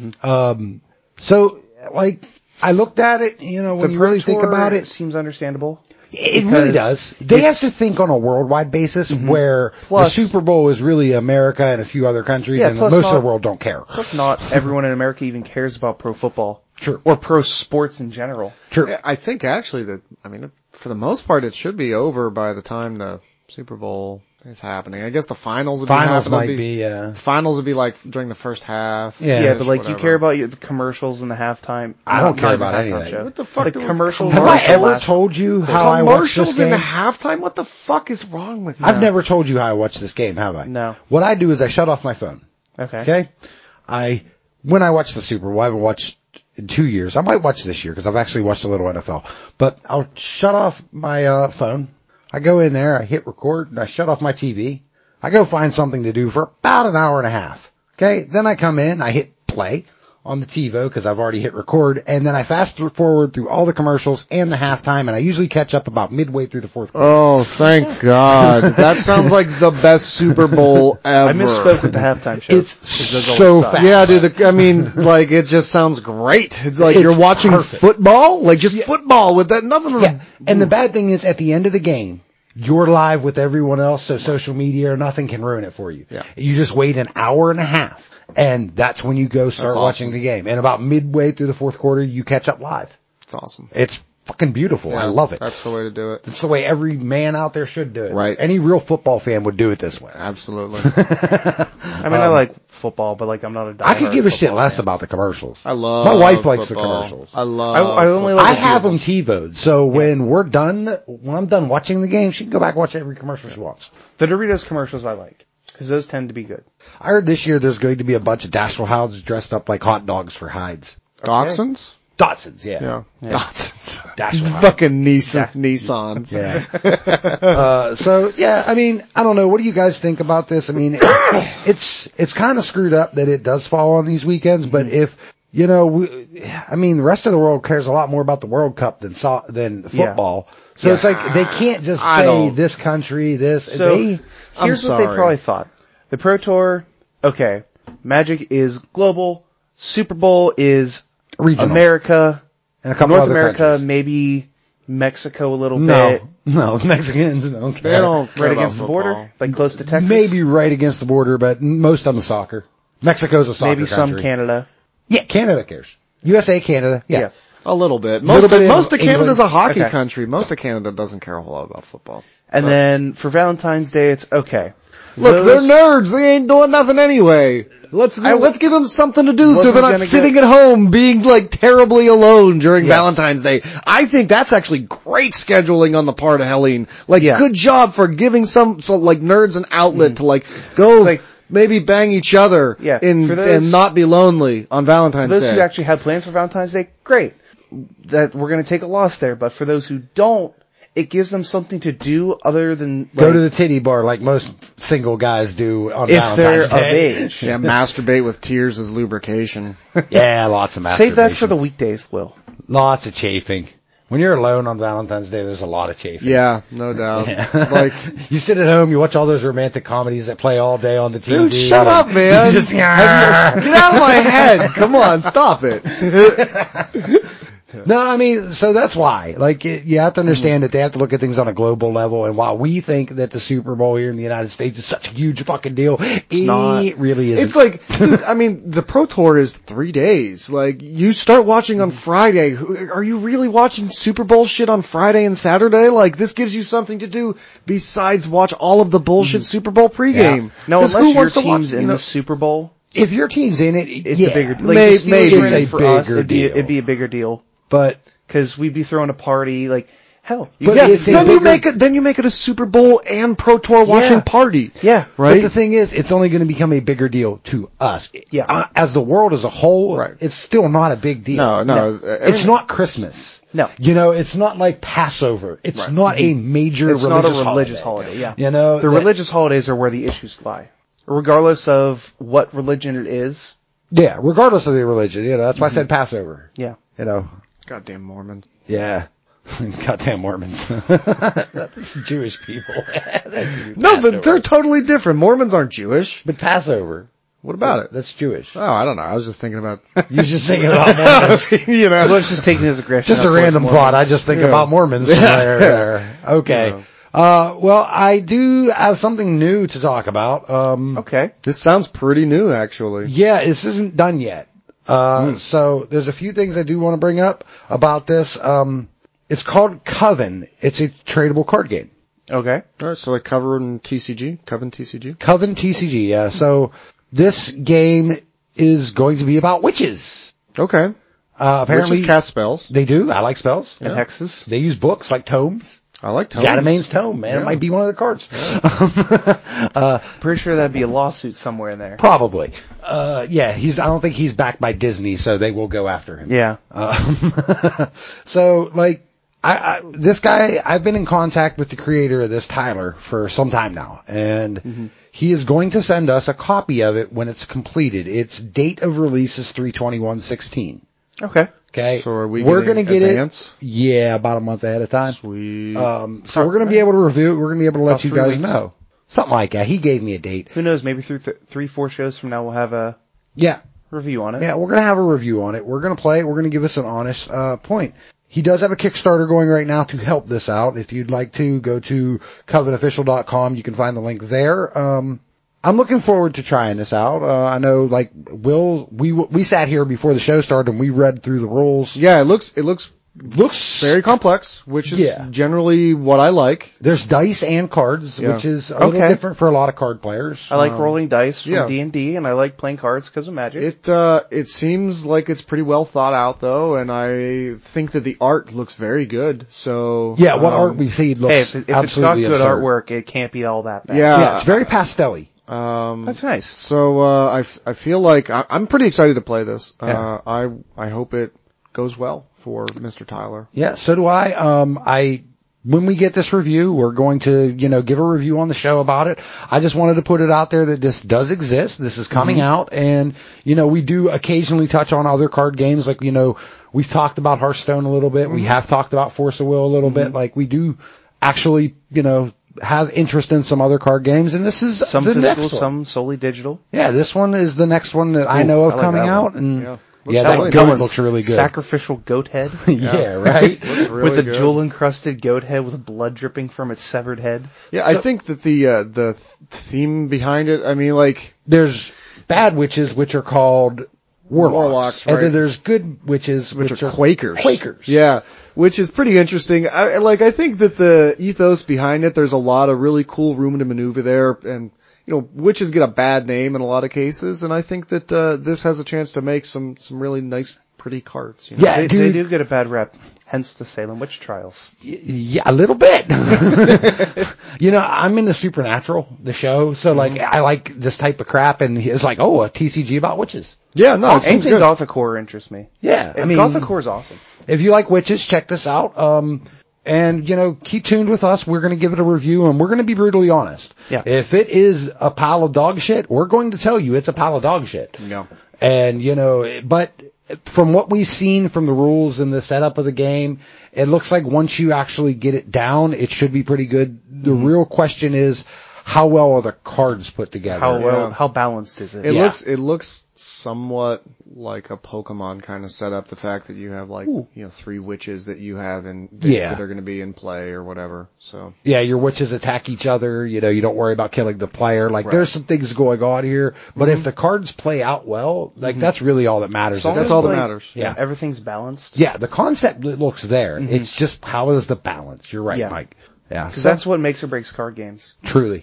So, like, I looked at it, when you really think about it. Seems understandable. It really does. They have to think on a worldwide basis where the Super Bowl is really America and a few other countries, and most of the world don't care. Plus, not everyone in America even cares about pro football. True. Or pro sports in general. True. I think actually for the most part, it should be over by the time the Super Bowl is happening. I guess the finals would finals would be like during the first half. Yeah, but like, you care about the commercials and the halftime. I don't care about anything. What the fuck? The commercials. Have I ever told you how I watched this game? Commercials in the halftime? What the fuck is wrong with you? I've never told you how I watch this game, have I? No. What I do is I shut off my phone. Okay. When I watch the Super Bowl, I haven't watched in 2 years. I might watch this year because I've actually watched a little NFL. But I'll shut off my phone. I go in there, I hit record, and I shut off my TV. I go find something to do for about an hour and a half. Okay? Then I come in, I hit play on the TiVo because I've already hit record, and then I fast forward through all the commercials and the halftime, and I usually catch up about midway through the fourth quarter. Oh, thank God. That sounds like the best Super Bowl ever. I misspoke with the halftime show. It's so fast. Yeah, dude, like, it just sounds great. It's like you're watching football? Like, just football with that, nothing. Yeah. And the bad thing is, at the end of the game, you're live with everyone else, so social media or nothing can ruin it for you. Yeah. You just wait an hour and a half, and that's when you go start watching the game. And about midway through the fourth quarter, you catch up live. It's awesome. It's fucking beautiful. I love it. That's the way to do it. It's the way every man out there should do it. Right. Any real football fan would do it this way. Absolutely. I like football, but like, I'm not a diehard I could give a shit less fan. about the commercials. I love My wife likes football. the commercials. I love I only like I have them TiVo'd, so when I'm done watching the game, she can go back and watch every commercial she wants. The Doritos commercials I like, because those tend to be good. I heard this year there's going to be a bunch of Dachshund hounds dressed up like hot dogs for hides. Dachshunds? Datsuns, yeah. Datsuns. Dash fucking Nissans. Yeah. So yeah, I mean, I don't know. What do you guys think about this? I mean, it's kind of screwed up that it does fall on these weekends, but if, you know, the rest of the world cares a lot more about the World Cup than football. So it's like, they can't just say this country, this. So here's what they probably thought. The Pro Tour, okay, Magic is global, Super Bowl is regional. America, and a couple North other America, countries. Maybe Mexico a little bit. No, Mexicans don't care. They don't right against the border, like close to Texas. Maybe right against the border, but most of them soccer. Mexico's a soccer Maybe some country. Canada. Yeah, Canada cares. USA, Canada, yeah. A little bit. Most of Canada's a hockey country. Most of Canada doesn't care a whole lot about football. And then for Valentine's Day, it's okay. Look, they're nerds. They ain't doing nothing anyway. Let's give them something to do so they're not sitting at home being like terribly alone during Valentine's Day. I think that's actually great scheduling on the part of Helene. Like, good job for giving some like nerds an outlet to like go maybe bang each other and not be lonely on Valentine's Day. For those who actually had plans for Valentine's Day, great. That we're going to take a loss there, but for those who don't, it gives them something to do other than go to the titty bar like most single guys do on Valentine's Day. If they're of age. Yeah, masturbate with tears as lubrication. Yeah, lots of masturbation. Save that for the weekdays, Will. Lots of chafing. When you're alone on Valentine's Day, there's a lot of chafing. Yeah, no doubt. Yeah. Like, you sit at home, you watch all those romantic comedies that play all day on the TV. Dude, shut up, man. Just, get out of my head. Come on, stop it. No, I mean, so that's why. Like, you have to understand that they have to look at things on a global level, and while we think that the Super Bowl here in the United States is such a huge fucking deal, it really isn't. It's like, dude, I mean, the Pro Tour is 3 days. Like, you start watching on Friday. Are you really watching Super Bowl shit on Friday and Saturday? Like, this gives you something to do besides watch all of the bullshit Super Bowl pregame. Yeah. No, unless your team's in the Super Bowl. If your team's in it, it's a bigger deal. Like, maybe it's a bigger deal. It'd be a bigger deal. But, cause we'd be throwing a party, like, hell. Then you make it a Super Bowl and Pro Tour watching party. Yeah. Right? But the thing is, it's only going to become a bigger deal to us. Yeah. As the world as a whole, it's still not a big deal. No. It's not Christmas. No. You know, it's not like Passover. It's not a major religious holiday. Yeah. You know, the religious holidays are where the issues lie. Regardless of what religion it is. Yeah, regardless of the religion. You know, that's why I said Passover. Yeah. You know. Goddamn Mormons. Yeah. Goddamn Mormons. Jewish people. No, but they're totally different. Mormons aren't Jewish. But Passover. What about it? That's Jewish. Oh, I don't know. I was just thinking about... You're just thinking about Mormons. You know. Let's just take it as aggression. Just a random thought. I just think about Mormons. There. Okay. Yeah. Well, I do have something new to talk about. Okay. This sounds pretty new, actually. Yeah, this isn't done yet. So there's a few things I do want to bring up about this. It's called Coven. It's a tradable card game. Okay. Alright, so like Coven TCG? Coven TCG? Coven TCG, yeah. So this game is going to be about witches. Okay. Apparently. Witches cast spells. They do. I like spells. And hexes. They use books like tomes. I like tomes. Ganymede Tome, man. Yeah. It might be one of the cards. Yeah. Pretty sure that'd be a lawsuit somewhere in there. Probably. Yeah, I don't think he's backed by Disney, so they will go after him. Yeah. So, like, this guy, I've been in contact with the creator of this, Tyler, for some time now, and he is going to send us a copy of it when it's completed. Its date of release is 3/21/16. Okay. So we're going to get advance? it. Yeah, about a month ahead of time. Sweet. So we're going to be able to review it. We're going to be able to let you guys know. Something like that. He gave me a date. Who knows? Maybe through 3-4 shows from now we'll have a review on it. Yeah, we're going to have a review on it. We're going to play it. We're going to give us an honest point. He does have a Kickstarter going right now to help this out. If you'd like to go to covenofficial.com, you can find the link there. I'm looking forward to trying this out. I know, like, we sat here before the show started and we read through the rules. Yeah, it looks very complex, which is generally what I like. There's dice and cards, which is a little different for a lot of card players. I like rolling dice from D&D, and I like playing cards because of Magic. It seems like it's pretty well thought out, though, and I think that the art looks very good. So yeah, what art we see looks if absolutely it's got good absurd. artwork, it can't be all that bad. Yeah, it's very pastel-y. That's nice. So I feel like I'm pretty excited to play this. I hope it goes well for Mr. Tyler. Yeah, so do I. When we get this review, we're going to, give a review on the show about it. I just wanted to put it out there that this does exist. This is coming out, and, we do occasionally touch on other card games. Like, we've talked about Hearthstone a little bit. We have talked about Force of Will a little bit. Like, we do actually, have interest in some other card games, and this is some the physical, next one. some solely digital. Yeah, this one is the next one that I know of coming out, and that goat looks really good. Sacrificial goat head. Yeah, right. Really with a jewel encrusted goat head with blood dripping from its severed head. Yeah, I think that the theme behind it, I mean, like, there's bad witches, which are called warlocks, right? And then there's good witches, which are Quakers. Quakers. Yeah, which is pretty interesting. I think that the ethos behind it, there's a lot of really cool room to maneuver there, and witches get a bad name in a lot of cases, and I think that this has a chance to make some really nice, pretty cards. Yeah, they do get a bad rep. Hence the Salem witch trials. Yeah, a little bit. I'm into Supernatural, the show, so I like this type of crap, and it's like, a TCG about witches. Yeah, no, anything Gothic horror interests me. Yeah, Gothic horror is awesome. If you like witches, check this out. And, keep tuned with us. We're going to give it a review, and we're going to be brutally honest. Yeah. If it is a pile of dog shit, we're going to tell you it's a pile of dog shit. Yeah. And, but from what we've seen from the rules and the setup of the game, it looks like once you actually get it down, it should be pretty good. The real question is, how well are the cards put together? How balanced is it? It looks somewhat like a Pokemon kind of setup. The fact that you have 3 witches that you have that are going to be in play or whatever. So yeah, your witches attack each other. You don't worry about killing the player. There's some things going on here, but if the cards play out well, that's really all that matters. That's all that matters. Yeah, everything's balanced. Yeah, the concept looks there. It's just how is the balance? You're right, Mike. Yeah, because that's what makes or breaks card games. Truly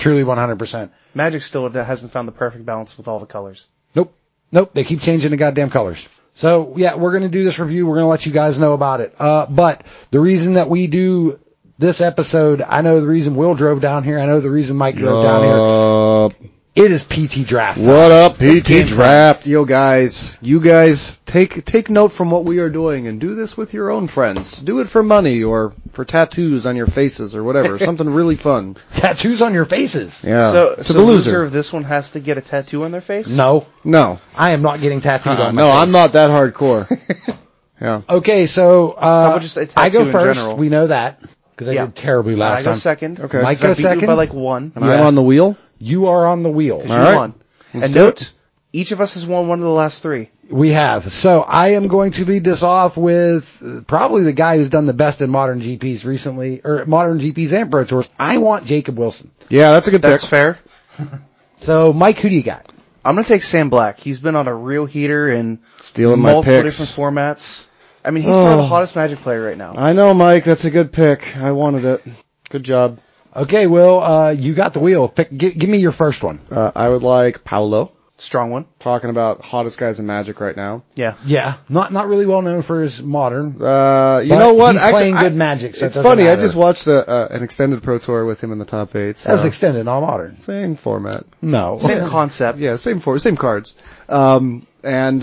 100%. Magic still hasn't found the perfect balance with all the colors. Nope. They keep changing the goddamn colors. So yeah, we're going to do this review. We're going to let you guys know about it. But the reason that we do this episode, I know the reason Will drove down here. I know the reason Mike drove down here. It is PT Draft. What up, PT Draft? Yo, guys. You guys, take note from what we are doing and do this with your own friends. Do it for money or for tattoos on your faces or whatever. Something really fun. Tattoos on your faces? Yeah. So the loser of this one has to get a tattoo on their face? No. I am not getting tattooed on my face. No, I'm not that hardcore. Yeah. Okay, so, how about just a tattoo I go first. General? We know that. Because I did terribly last time. I go second. Okay. Mike goes second. by 1. And I'm on the wheel? You are on the wheel. All right. And note, each of us has won one of the last 3. We have. So I am going to lead this off with probably the guy who's done the best in modern GPs recently, or modern GPs and Pro Tours. I want Jacob Wilson. Yeah, that's a good pick. That's fair. So Mike, who do you got? I'm going to take Sam Black. He's been on a real heater in stealing multiple my picks. Different formats. I mean, he's probably the hottest Magic player right now. I know, Mike. That's a good pick. I wanted it. Good job. Okay, Will, you got the wheel. Give me your first one. I would like Paolo. Strong one. Talking about hottest guys in Magic right now. Yeah. Yeah. Not really well known for his modern. You know what? He's playing good Magic, so it's funny. I just watched an extended Pro Tour with him in the top 8. So. That was extended, not modern. Same format. No. Same concept. Yeah, same cards. And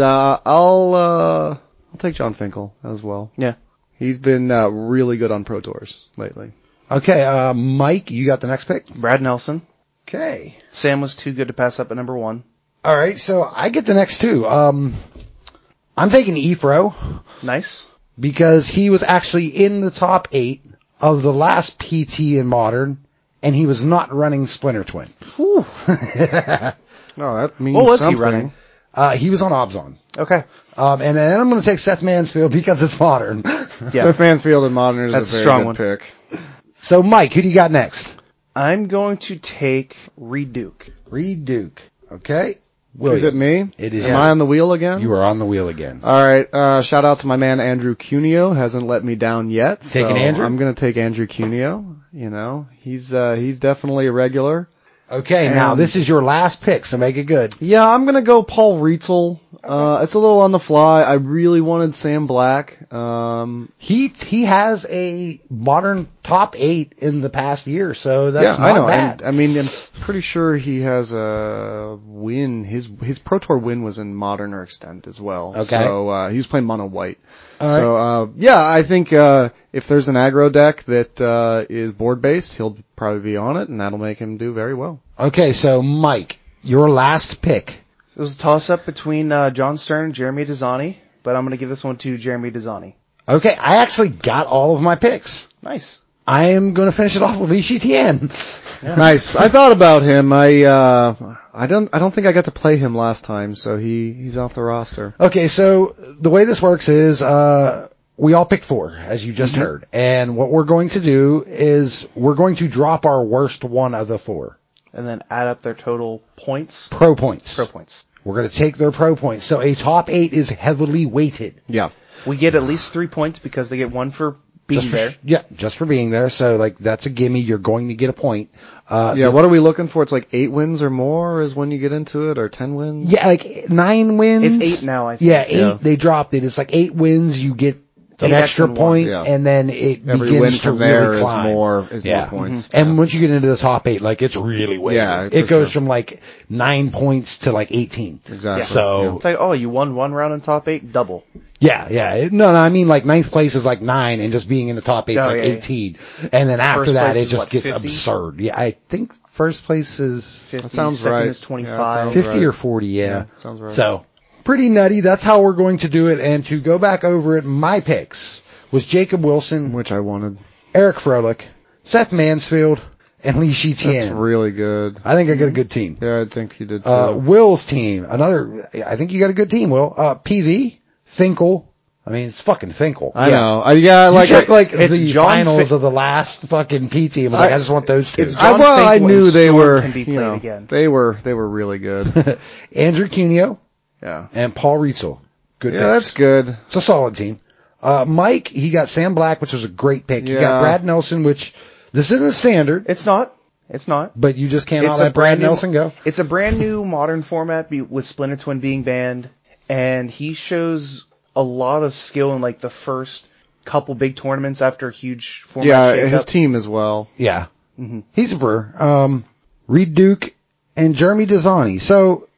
I'll take John Finkel as well. Yeah. He's been really good on Pro Tours lately. Okay, Mike, you got the next pick? Brad Nelson. Okay. Sam was too good to pass up at number 1. All right, so I get the next 2. I'm taking Efro. Nice. Because he was actually in the top 8 of the last PT in Modern, and he was not running Splinter Twin. Whew. No, that means what was something. he running? He was on Obzon. Okay. And then I'm going to take Seth Mansfield because it's Modern. Yeah. Seth Mansfield in Modern is a very good pick. So, Mike, who do you got next? I'm going to take Reed Duke. Reed Duke. Okay. Is it me? It is. Am I on the wheel again? You are on the wheel again. All right. Shout out to my man Andrew Cuneo. Hasn't let me down yet. Taking Andrew? I'm going to take Andrew Cuneo. You know, he's definitely a regular. Okay, now this is your last pick, so make it good. Yeah, I'm going to go Paul Rietzel. It's a little on the fly. I really wanted Sam Black. He has a modern top 8 in the past year, so that's not bad. And, I mean, I'm pretty sure he has a win. His Pro Tour win was in Modern or Extend as well. Okay. So, he was playing mono white. All right. So, yeah, I think, if there's an aggro deck that, is board based, he'll probably be on it, and that'll make him do very well. Okay, so Mike, your last pick. It was a toss-up between John Stern and Jeremy Desani, but I'm going to give this one to Jeremy Desani. Okay, I actually got all of my picks. Nice. I am going to finish it off with Li Shitian. Yeah. Nice. I thought about him. I don't think I got to play him last time, so he's off the roster. Okay, so the way this works is, we all picked 4, as you just heard. And what we're going to do is we're going to drop our worst one of the 4. And then add up their total points. Pro points. Pro points. We're going to take their pro points. So a top 8 is heavily weighted. Yeah. We get at least 3 points because they get 1 for being there. Yeah, just for being there. So like that's a gimme. You're going to get a point. Yeah, what are we looking for? It's like 8 wins or more is when you get into it, or 10 wins? Yeah, like 9 wins. It's 8 now, I think. Yeah, 8. They dropped it. It's like 8 wins. You get an extra point, and then it every begins win to from really there climb. is more points. And once you get into the top 8, like it's really weighted. Yeah, it goes from like 9 points to like 18. Exactly. So it's like, oh, you won 1 round in top 8, double. Yeah. No, I mean like 9th place is like 9, and just being in the top 8 is like 18. And then after First that, place it is just what, gets 50? absurd. Yeah, I think first place is 50. That sounds Second right. is 25. Yeah, that sounds 50 right. or 40. Yeah, sounds right. So pretty nutty. That's how we're going to do it. And to go back over it, my picks was Jacob Wilson, which I wanted, Eric Froelich, Seth Mansfield, and Li Shitian. That's really good. I think I got a good team. Yeah, I think you did too. Will's team, I think you got a good team, Will. PV, Finkel. I mean, it's fucking Finkel. I know. Like the finals of the last fucking P team. I just want those two. I knew they were, can be played again. They were really good. Andrew Cuneo. Yeah. And Paul Rietzel. Good picks. That's good. It's a solid team. Mike, he got Sam Black, which was a great pick. Yeah. He got Brad Nelson, which this isn't standard. It's not. But you just cannot let Brad Nelson go. It's a brand new modern format with Splinter Twin being banned, and he shows a lot of skill in like the first couple big tournaments after a huge format shakeup. His team as well. Yeah. Mm-hmm. He's a brewer. Reed Duke and Jeremy Desani. So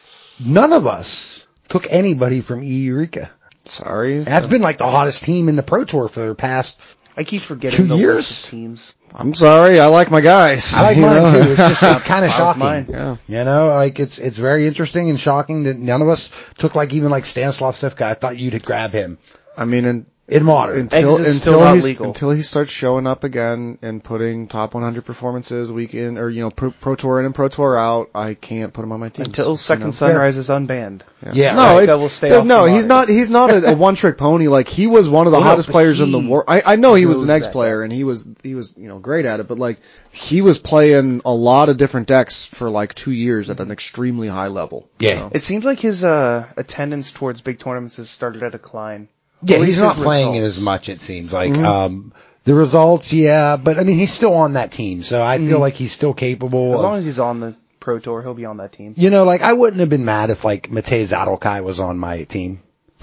none of us took anybody from Eureka. Sorry. That's been like the hottest team in the Pro Tour for the past I keep forgetting 2 years. List of teams. I'm sorry. I like my guys. I like mine too. It's just, it's kind of shocking. Mine. Yeah. You know, like it's very interesting and shocking that none of us took like even like Stanislav Sivka. I thought you'd grab him. I mean, in modern until he starts showing up again and putting top 100 performances week in, or Pro Tour in and Pro Tour out, I can't put him on my team until Second Sunrise is unbanned. Yeah. No, that will stay off the he's not a one trick pony. Like he was one of the hottest players in the world. I know he was an X player and he was great at it, but like he was playing a lot of different decks for like 2 years at an extremely high level. Yeah. It seems like his attendance towards big tournaments has started to decline. Yeah, he's not playing it as much, it seems like. The results, but I mean, he's still on that team, so I feel like he's still capable. As long as he's on the Pro Tour, he'll be on that team. Like, I wouldn't have been mad if, like, Matej Zadelkai was on my team.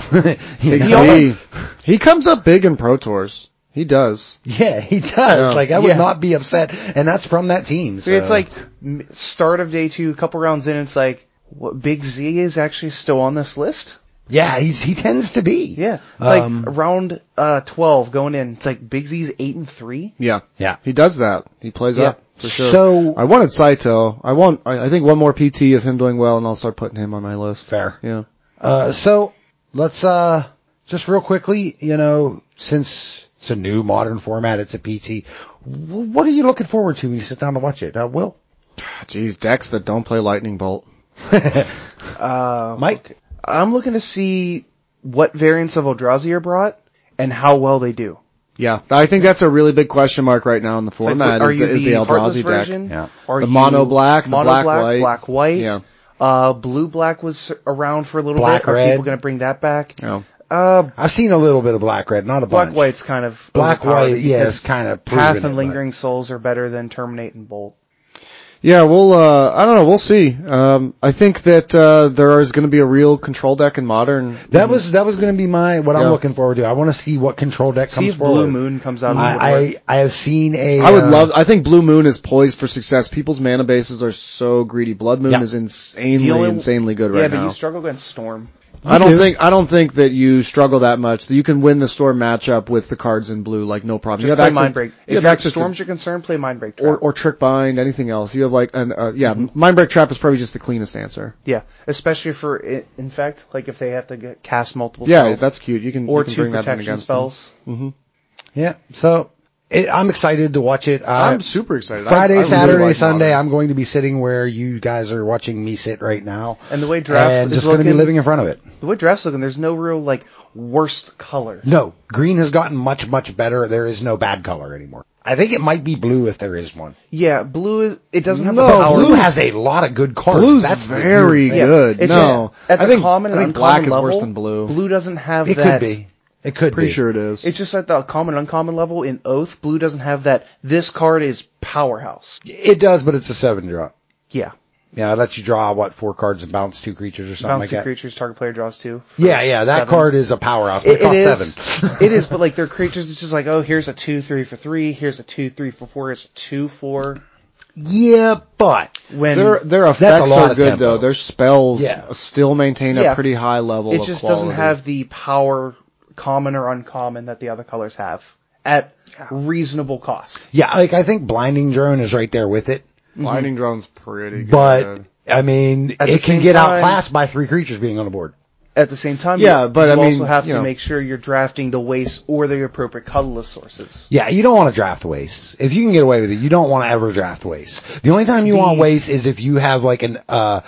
He comes up big in Pro Tours. He does. Yeah, he does. Yeah. Like, I would not be upset, and that's from that team. So it's like, start of day 2, couple rounds in, it's like, what, Big Z is actually still on this list? Yeah, he tends to be. Yeah. It's like around 12 going in. It's like Big Z's 8-3. Yeah. Yeah. He does that. He plays up for sure. So I wanted Saito. I think one more PT of him doing well and I'll start putting him on my list. Fair. Yeah. So let's just real quickly, since it's a new modern format, it's a PT. What are you looking forward to when you sit down to watch it? Will? Jeez, decks that don't play Lightning Bolt. Mike? I'm looking to see what variants of Eldrazi are brought and how well they do. Yeah, I think that's a really big question mark right now in the format. Like, is the Eldrazi deck? Yeah. The mono black, the black white. Yeah. Blue black was around for a little black bit. Red. Are people going to bring that back? No. I've seen a little bit of black red, not a bunch. Black white's kind of black white. Yeah, it's kind of Path and Lingering Souls are better than Terminate and Bolt. Yeah, I don't know, we'll see. I think that, there is going to be a real control deck in Modern. That was going to be I'm looking forward to. I want to see what control deck comes forward. Blue Moon comes out. I have seen I think Blue Moon is poised for success. People's mana bases are so greedy. Blood Moon is insanely good right now. Yeah, but you struggle against Storm. I don't think that you struggle that much. You can win the Storm matchup with the cards in blue, like no problem. Just play Mindbreak. If Storm's your concern, play Mindbreak Trap. Or Trick Bind, anything else. You have Mindbreak Trap is probably just the cleanest answer. Yeah, especially for Infect, like if they have to cast multiple spells. Yeah, that's cute. You can bring that in against spells. Mm-hmm. Yeah, so I'm excited to watch it. I'm super excited. Friday, Saturday, really Sunday, I'm going to be sitting where you guys are watching me sit right now. And the way draft and just going to be living in front of it. The way draft's looking, there's no real worst color. No, green has gotten much, much better. There is no bad color anymore. I think it might be blue if there is one. Yeah, blue it doesn't have the power. Blue has a lot of good cards. That's very good. No, I think black is level, worse than blue. Blue doesn't have that. It could be. It could Pretty be. sure it is. It's just at the common uncommon level in Oath, blue doesn't have that. This card is powerhouse. It does, but it's a 7-drop. Yeah. Yeah, it lets you draw, 4 cards and bounce 2 creatures or something like that. Bounce 2 creatures, target player draws 2. Yeah, that 7. card is a powerhouse. It costs 7. It is, but their creatures, it's just here's a 2/3 for 3, here's a 2/3 for 4, here's a 2/4. Yeah, but when their effects are good though. Their spells still maintain a pretty high level of quality. It just doesn't have the power, common or uncommon, that the other colors have at reasonable cost. Yeah, I think Blinding Drone is right there with it. Blinding Drone's pretty good. But, I mean, it can get outclassed by 3 creatures being on the board. At the same time, you also have to make sure you're drafting the waste or the appropriate colorless sources. Yeah, you don't want to draft waste. If you can get away with it, you don't want to ever draft waste. The only time you want waste is if you have a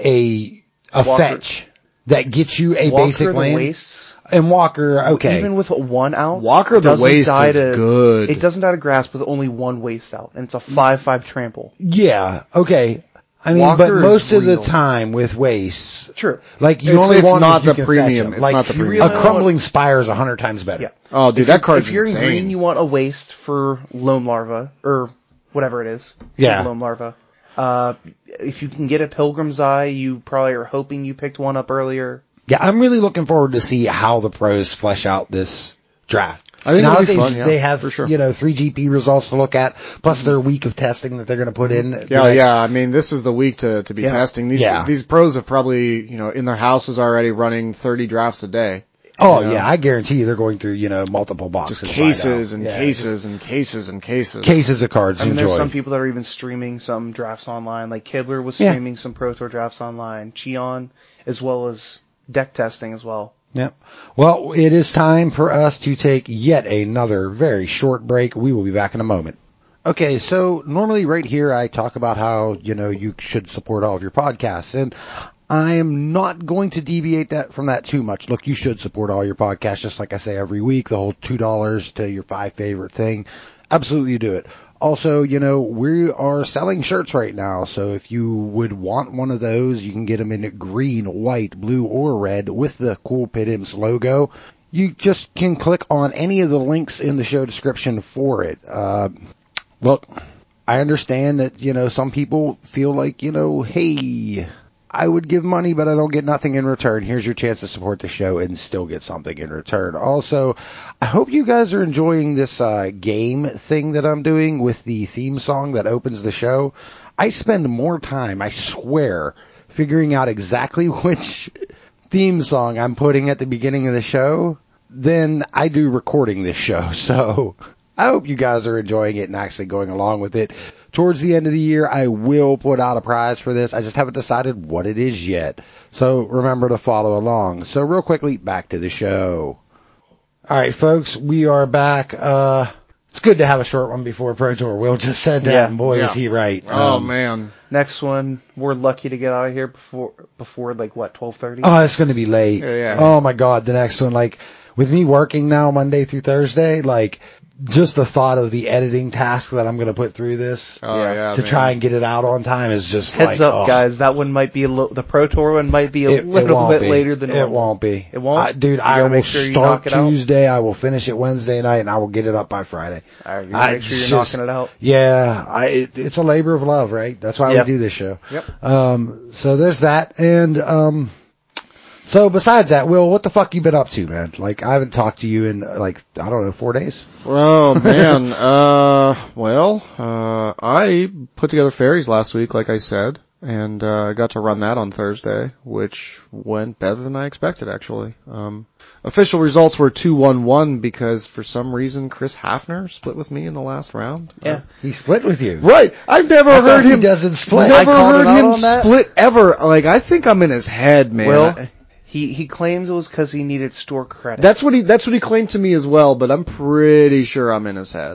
fetch that gets you a basic land. Wastes. And Walker, okay. Even with 1 out, Walker the waste is good. It doesn't die to grass with only 1 waste out, and it's a 5/5 trample. Yeah, okay. I mean, Walker but most of the time with waste, true. You only want not the premium. It's not the premium. A Crumbling Spire is 100 times better. Yeah. Oh, dude, that card's insane. If you're insane. in green, you want a waste for Lone Larva or whatever it is. Yeah. Lone Larva. If you can get a Pilgrim's Eye, you probably are hoping you picked one up earlier. Yeah, I'm really looking forward to see how the pros flesh out this draft. I think now it'll be fun, they have, for sure. 3 GP results to look at, plus their week of testing that they're going to put in. Yeah. I mean, this is the week to be testing. These pros have probably, in their houses already running 30 drafts a day. Oh, yeah, I guarantee you they're going through, multiple boxes. Just cases and cases and cases and cases. Cases of cards. I mean, there's some people that are even streaming some drafts online. Like Kidler was streaming some Pro Tour drafts online. Cheon, as well as deck testing as well. Yep. Well, it is time for us to take yet another very short break. We will be back in a moment. Okay, so normally right here I talk about how, you should support all of your podcasts, and I am not going to deviate from that too much. Look, you should support all your podcasts, just like I say every week, the whole $2 to your 5 favorite thing. Absolutely do it. Also, we are selling shirts right now, so if you would want one of those, you can get them in green, white, blue, or red with the Cool Pit Imps logo. You just can click on any of the links in the show description for it. Look, I understand that, some people feel like, hey, I would give money, but I don't get nothing in return. Here's your chance to support the show and still get something in return. Also, I hope you guys are enjoying this game thing that I'm doing with the theme song that opens the show. I spend more time, I swear, figuring out exactly which theme song I'm putting at the beginning of the show than I do recording this show. So I hope you guys are enjoying it and actually going along with it. Towards the end of the year, I will put out a prize for this. I just haven't decided what it is yet. So remember to follow along. So real quickly, back to the show. All right, folks, we are back. It's good to have a short one before Pro Tour. Will just said that, and boy, was he right. Oh, man. Next one, we're lucky to get out of here before 12:30? Oh, it's going to be late. Yeah. Oh, my God, the next one, with me working now Monday through Thursday, just the thought of the editing task that I'm going to put through this to try and get it out on time is just heads up, guys. That one might be the Pro Tour one might be a little bit later than normal. It won't be. It won't. Dude, I will start Tuesday. I will finish it Wednesday night, and I will get it up by Friday. All right, make sure you're knocking it out. Yeah, it's a labor of love, right? That's why we do this show. Yep. So there's that, and so besides that, Will, what the fuck you been up to, man? Like, I haven't talked to you in, I don't know, 4 days? Oh, man. I put together Fairies last week, like I said, and I got to run that on Thursday, which went better than I expected, actually. Official results were 2-1-1 because for some reason Chris Hafner split with me in the last round. Yeah. He split with you. Right. I've never heard him. He doesn't split. Never heard him split ever. Like, I think I'm in his head, man. Well, He claims it was because he needed store credit. That's what he claimed to me as well, but I'm pretty sure I'm in his head.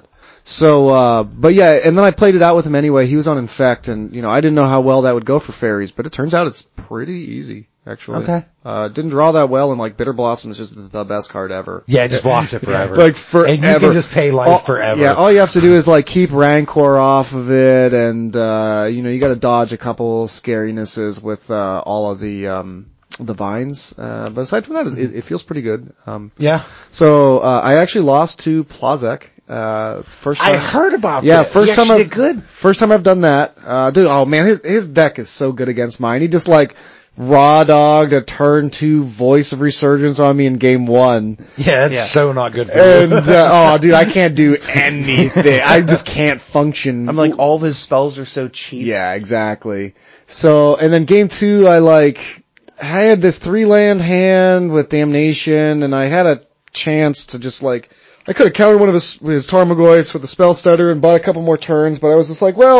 So, but yeah, and then I played it out with him anyway. He was on Infect, and I didn't know how well that would go for Fairies, but it turns out it's pretty easy, actually. Okay. Didn't draw that well, and Bitter Blossom is just the best card ever. Yeah, it just blocks it forever. Forever. And you can just pay life forever. Yeah, all you have to do is keep Rancor off of it, and you gotta dodge a couple scarinesses with all of the vines, but aside from that, it feels pretty good. Yeah. So, I actually lost to Plazek, first time. I heard about that. Yeah, first time I've done that. Dude, oh man, his deck is so good against mine. He just raw dogged a turn 2 Voice of Resurgence on me in game 1. Yeah, that's so not good for you. And, dude, I can't do anything. I just can't function. I'm all of his spells are so cheap. Yeah, exactly. So, and then game 2, I had this 3-land hand with Damnation, and I had a chance to just I could have countered one of his Tarmogoyfs with the Spell Stutter and bought a couple more turns, but I was just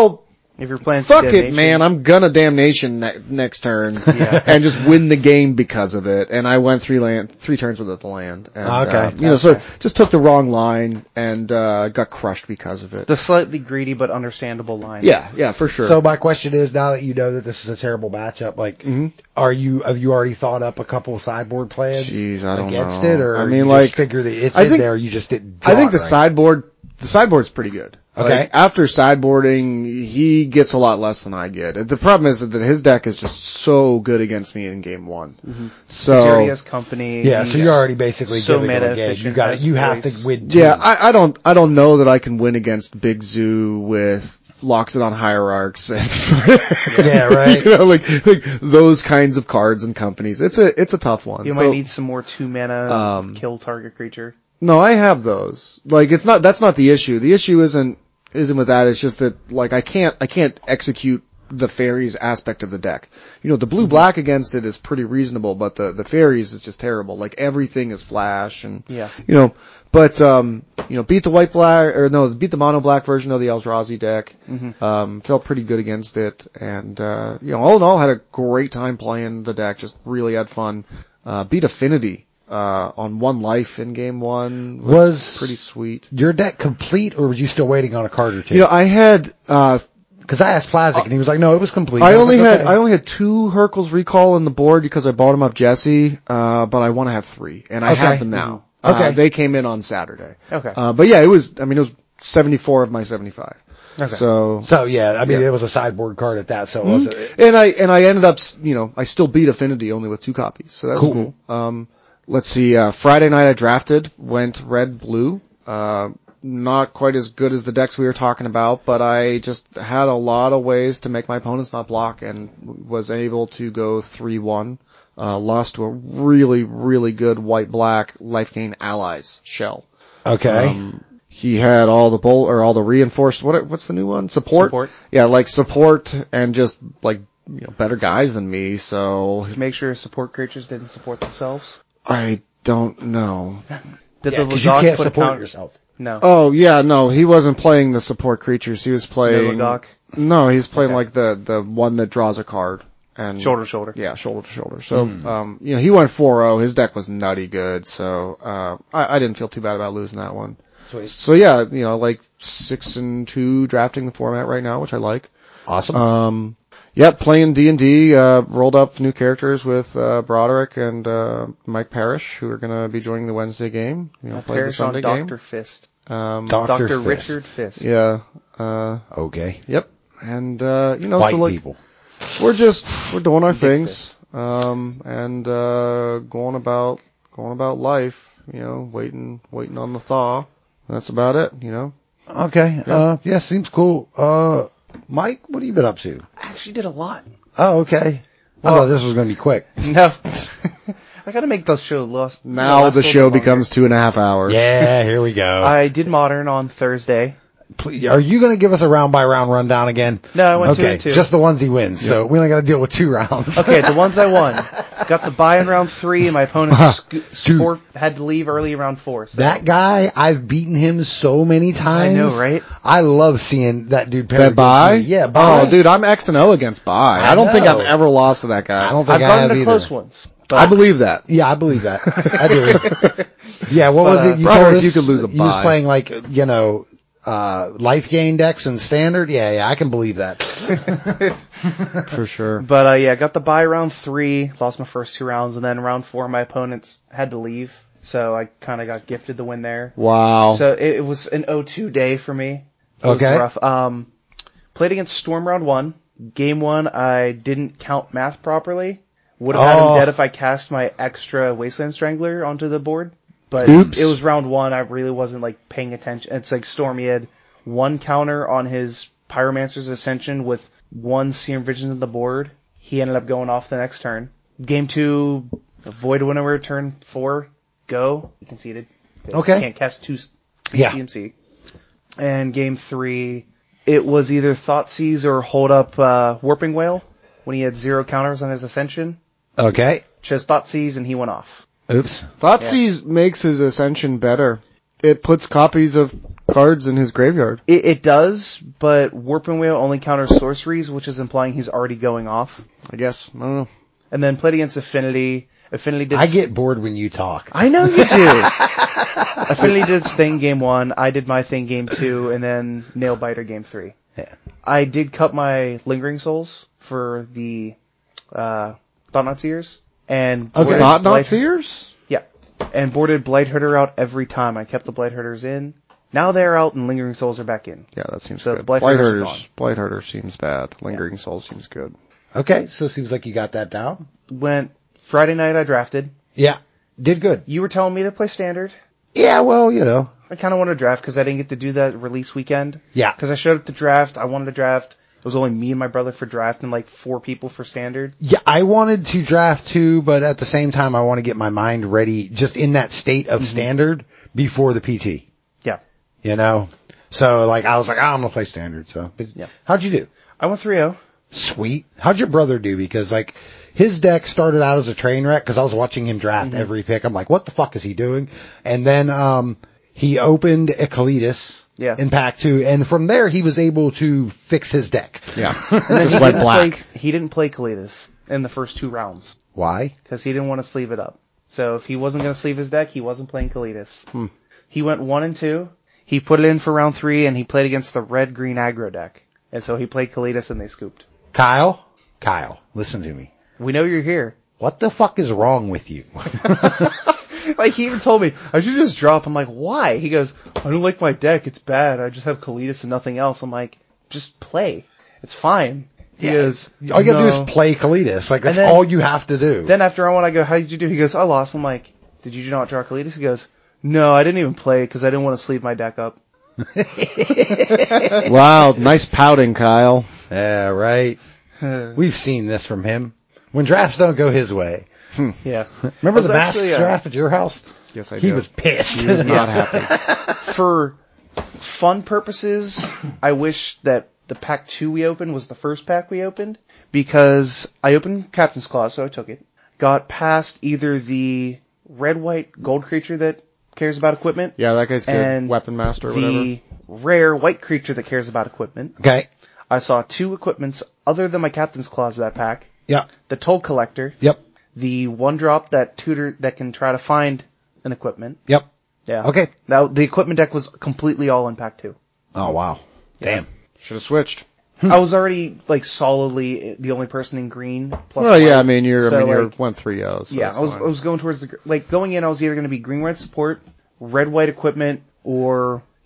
if you're playing fuck it, man, I'm gonna Damnation next turn and just win the game because of it. And I went 3 turns without the land. And, so just took the wrong line and got crushed because of it. The slightly greedy but understandable line. Yeah, for sure. So my question is, now that you know that this is a terrible matchup, have you already thought up a couple of sideboard plans against it, or you just figure that it's in there, you just didn't draw I think the sideboard's pretty good. Okay. After sideboarding, he gets a lot less than I get. The problem is that his deck is just so good against me in game 1. Mm-hmm. So he already has company. Yeah, so you're already basically giving him a game. You have to win. Yeah, I don't know that I can win against Big Zoo with Loxodon Hierarchs. Yeah, right. Those kinds of cards and companies. It's a tough one. You might need some more 2-mana kill target creature. No, I have those. That's not the issue. The issue isn't with that. It's just that, I can't execute the Fairies aspect of the deck. The blue-black against it is pretty reasonable, but the Fairies is just terrible. Everything is flash and, but, beat the beat the mono-black version of the Eldrazi deck. Mm-hmm. Felt pretty good against it. And, all in all, had a great time playing the deck. Just really had fun. Beat Affinity. On 1 life in game 1 was pretty sweet. Your deck complete, or was you still waiting on a card or two? I had, cause I asked Plazek and he was like, no, it was complete. I only had 2 Hurkyl's Recall on the board because I bought them off Jesse, but I want to have 3, and I have them now. Okay. They came in on Saturday. Okay. But yeah, it was 74 of my 75. Okay. So yeah, it was a sideboard card at that, so it wasn't. And I ended up, I still beat Affinity only with 2 copies, so that was cool. Let's see, Friday night I drafted, went red-blue. Not quite as good as the decks we were talking about, but I just had a lot of ways to make my opponents not block and was able to go 3-1. Lost to a really, really good white-black life gain allies shell. Okay. He had all the reinforced, what's the new one? Support? Yeah, support and just, better guys than me, so. Make sure support creatures didn't support themselves. I don't know. Did the you can't support yourself. No. Oh, yeah, no, he wasn't playing the support creatures. He was playing... No, he was playing the one that draws a card. And shoulder to shoulder. Yeah, shoulder to shoulder. So, he went 4-0. His deck was nutty good, so, I didn't feel too bad about losing that one. Sweet. So yeah, 6-2 drafting the format right now, which I like. Awesome. Yep, playing D&D, rolled up new characters with, Broderick and, Mike Parrish, who are gonna be joining the Wednesday game. Played the Sunday game. Dr. Fist. Dr. Richard Fisk. Yeah. Okay. Yep. And, White so like, people. we're doing our things, and, going about life, waiting on the thaw. That's about it, Okay. Yeah, seems cool. Mike, what have you been up to? I actually did a lot. Oh, okay. I thought this was going to be quick. No. I gotta make those show last. Now the show becomes 2.5 hours. Yeah, here we go. I did Modern on Thursday. Please, are you going to give us a round by round rundown again? No, I went 2-2. Just the ones he wins. Yep. So we only got to deal with 2 rounds. Okay, the ones I won. Got the bye in round 3 and my opponent had to leave early in round 4. So. That guy, I've beaten him so many times. I know, right? I love seeing that dude pair against bye? Me. Yeah, bye. Oh, dude, I'm X&O against bye. I don't think I've ever lost to that guy. I don't think I've gotten to close ones. I believe that. Yeah, I believe that. I do. Yeah, what was it? You told us you could lose a bye. You was playing like, life gain decks and standard. Yeah, I can believe that. For sure. But, I got the bye round 3, lost my first 2 rounds, and then round 4 my opponents had to leave. So I kind of got gifted the win there. Wow. So it was an 0-2 day for me. It was rough. Played against Storm round 1. Game 1, I didn't count math properly. Would have had him dead if I cast my extra Wasteland Strangler onto the board. But It was round 1. I really wasn't paying attention. It's like Stormy had 1 counter on his Pyromancer's Ascension with 1 Serum Vision on the board. He ended up going off the next turn. Game 2, Void Winnower, turn 4, go. You conceded. Okay. Can't cast 2 CMC. And game 3, it was either Thoughtseize or hold up Warping Whale when he had 0 counters on his Ascension. Okay. Chose Thoughtseize and he went off. Oops. Thoughtseize makes his Ascension better. It puts copies of cards in his graveyard. It does, but Warping Whale only counters sorceries, which is implying he's already going off. I guess. I don't know. And then played against Affinity. Affinity did. I get bored when you talk. I know you do. Affinity did its thing game 1. I did my thing game 2, and then Nailbiter game 3. Yeah. I did cut my Lingering Souls for the Thought-Knot Seers. And Thought-Knot Seers? Yeah. And boarded Blightherder out every time. I kept the Blighterders in. Now they're out and Lingering Souls are back in. Yeah, that seems so good. Blightherder seems bad. Lingering Souls seems good. Okay, so it seems like you got that down. Went Friday night I drafted. Yeah. Did good. You were telling me to play Standard. Yeah, well, I kind of wanted to draft because I didn't get to do that release weekend. Yeah. Because I showed up to draft. I wanted to draft. It was only me and my brother for draft and 4 people for Standard. Yeah, I wanted to draft too, but at the same time I want to get my mind ready just in that state of Standard before the PT. Yeah. So I was like, I'm going to play Standard. So, but yeah. How'd you do? I went 3-0. Sweet. How'd your brother do? Because his deck started out as a train wreck because I was watching him draft every pick. I'm like, what the fuck is he doing? And then, he opened a Kalitas. Yeah. In pack 2, and from there he was able to fix his deck. Yeah. Just went black. He didn't play Kalitas in the first 2 rounds. Why? Because he didn't want to sleeve it up. So if he wasn't going to sleeve his deck, he wasn't playing Kalitas. He went 1-2. He put it in for round 3, and he played against the red-green aggro deck. And so he played Kalitas, and they scooped. Kyle, listen to me. We know you're here. What the fuck is wrong with you? He even told me, I should just drop. I'm like, why? He goes, I don't like my deck. It's bad. I just have Kalitas and nothing else. I'm like, just play. It's fine. He goes, all you gotta do is play Kalitas. That's all you have to do. Then after I go, how did you do? He goes, I lost. I'm like, did you not draw Kalitas? He goes, no, I didn't even play because I didn't want to sleeve my deck up. Wow, nice pouting, Kyle. Yeah, right. We've seen this from him. When drafts don't go his way. Yeah. Remember the Masks draft at your house? Yes, I do. He was pissed. He was not happy. For fun purposes, I wish that the pack 2 we opened was the first pack we opened, because I opened Captain's Claw, so I took it. Got past either the red-white gold creature that cares about equipment. Yeah, that guy's good. And Weapon Master or whatever. the rare white creature that cares about equipment. Okay. I saw 2 equipments other than my Captain's Claws that pack. Yep. The Toll Collector. Yep. The 1-drop that can try to find an equipment. Yep. Yeah. Okay. Now, the equipment deck was completely all in pack 2. Oh, wow. Damn. Should have switched. I was already, solidly the only person in green. Plus well, yeah, white. you're 1-3-0. So yeah, I was going towards going in, I was either going to be green-red support, red-white equipment, or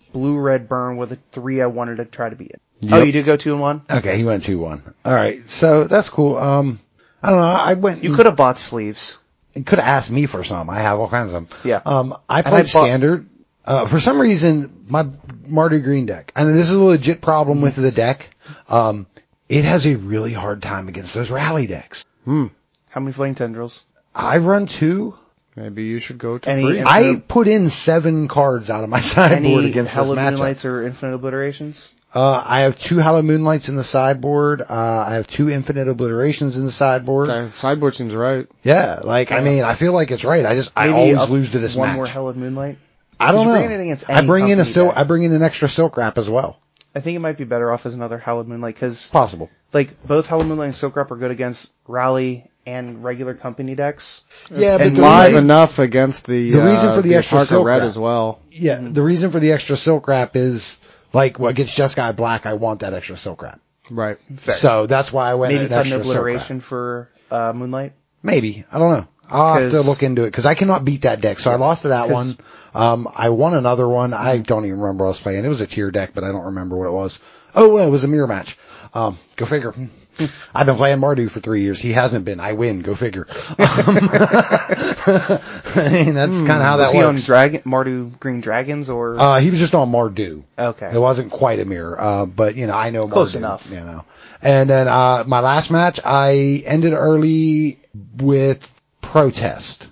blue-red burn with a 3 I wanted to try to beat it. Yep. Oh, you did go 2-1? Okay, he went 2-1. All right, so that's cool. I don't know. I went. You could have bought sleeves. You could have asked me for some. I have all kinds of them. Yeah. I played standard. For some reason, my Mardu Green deck, and this is a legit problem with the deck. It has a really hard time against those rally decks. How many Flame Tendrils? I run 2. Maybe you should go to 3. I put in 7 cards out of my sideboard against this matchup. Any Moonlights or Infinite Obliterations? I have 2 Hallowed Moonlights in the sideboard. I have 2 Infinite Obliterations in the sideboard. The sideboard seems right. Yeah, I mean, I feel like it's right. I always lose to this match. One more Hallowed Moonlight? I don't know. Bring it against any I bring in an extra Silk Wrap as well. I think it might be better off as another Hallowed Moonlight, because possible. Like, both Hallowed Moonlight and Silk Wrap are good against Rally and regular company decks. Yeah, but live enough against the reason for the extra Silk Red Wrap as well. Yeah, the reason for the extra Silk Wrap is, like, what against Jeskai Black, I want that extra Silk Wrap. Right. Fair. So that's why I went maybe an extra an Obliteration for Moonlight? Maybe. I don't know. I'll have to look into it, because I cannot beat that deck. So I lost to that one. I won another one. I don't even remember what I was playing. It was a tier deck, but I don't remember what it was. Oh, it was a mirror match. Go figure. I've been playing Mardu for 3 years. He hasn't been. I win. Go figure. I mean, that's kind of how that works. Was he on Mardu Green Dragons, or? He was just on Mardu. Okay. It wasn't quite a mirror. But, I know Mardu. Close enough. And then, my last match, I ended early with Protest.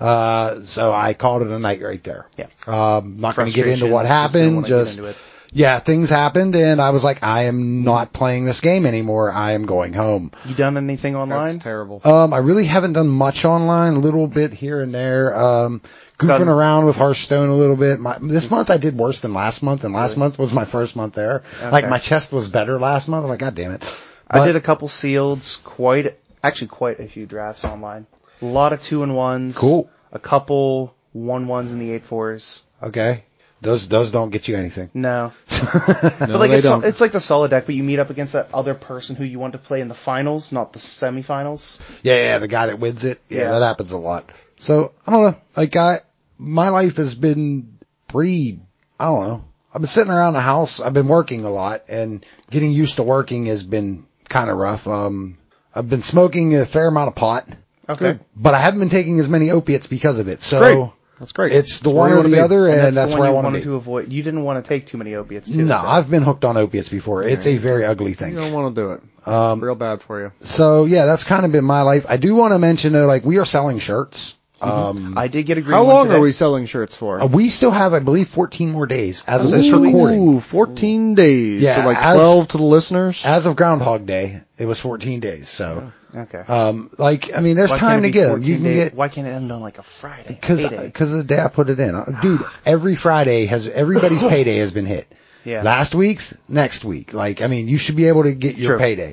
So I called it a night right there. Yeah. Not going to get into what happened. Things happened, and I was like, I am not playing this game anymore. I am going home. You done anything online? That's terrible. I really haven't done much online, a little bit here and there. Goofing around with Hearthstone a little bit. This month I did worse than last month, and last month was my first month there. Okay. Like, my chest was better last month. I'm like, God damn it. I did a couple sealeds, quite a few drafts online. A lot of 2-1s. Cool. A couple 1-1s in the 8-4s. Okay. Those don't get you anything. No. But like, it's like the solid deck, but you meet up against that other person who you want to play in the finals, not the semifinals. Yeah, the guy that wins it. Yeah, that happens a lot. So, I don't know. Like, my life has been pretty, I don't know. I've been sitting around the house. I've been working a lot, and getting used to working has been kind of rough. I've been smoking a fair amount of pot. Okay. But I haven't been taking as many opiates because of it. So that's great. It's the one or the other, and that's where I want to avoid. You didn't want to take too many opiates, too. No, I've been hooked on opiates before. It's a very ugly thing. You don't want to do it. It's real bad for you. So yeah, that's kind of been my life. I do want to mention though, like, we are selling shirts. I did get a green How one long today. are we selling shirts for? We still have, I believe, 14 more days as of this recording. Ooh, 14 days. Yeah, so like 12 to the listeners? As of Groundhog Day, it was 14 days. So, okay. I mean, there's time to get them. You can get. Why can't it end on like a Friday? Because of the day I put it in, dude. Every Friday everybody's payday has been hit. Yeah. Last week's, next week. Like, I mean, you should be able to get your True. payday.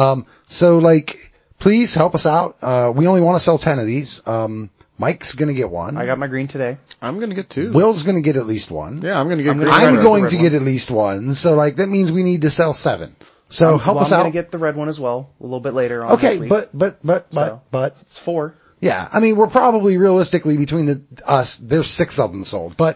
So like, please help us out. We only want to sell 10 of these. Mike's gonna get one. I got my green today. I'm gonna get 2. Will's gonna get at least one. Yeah, I'm gonna get green. I'm going to get at least one. So like, that means we need to sell 7. So help us out. I'm gonna get the red one as well, a little bit later on. Okay, this week. but it's 4. Yeah, I mean, we're probably realistically between us, there's 6 of them sold, but,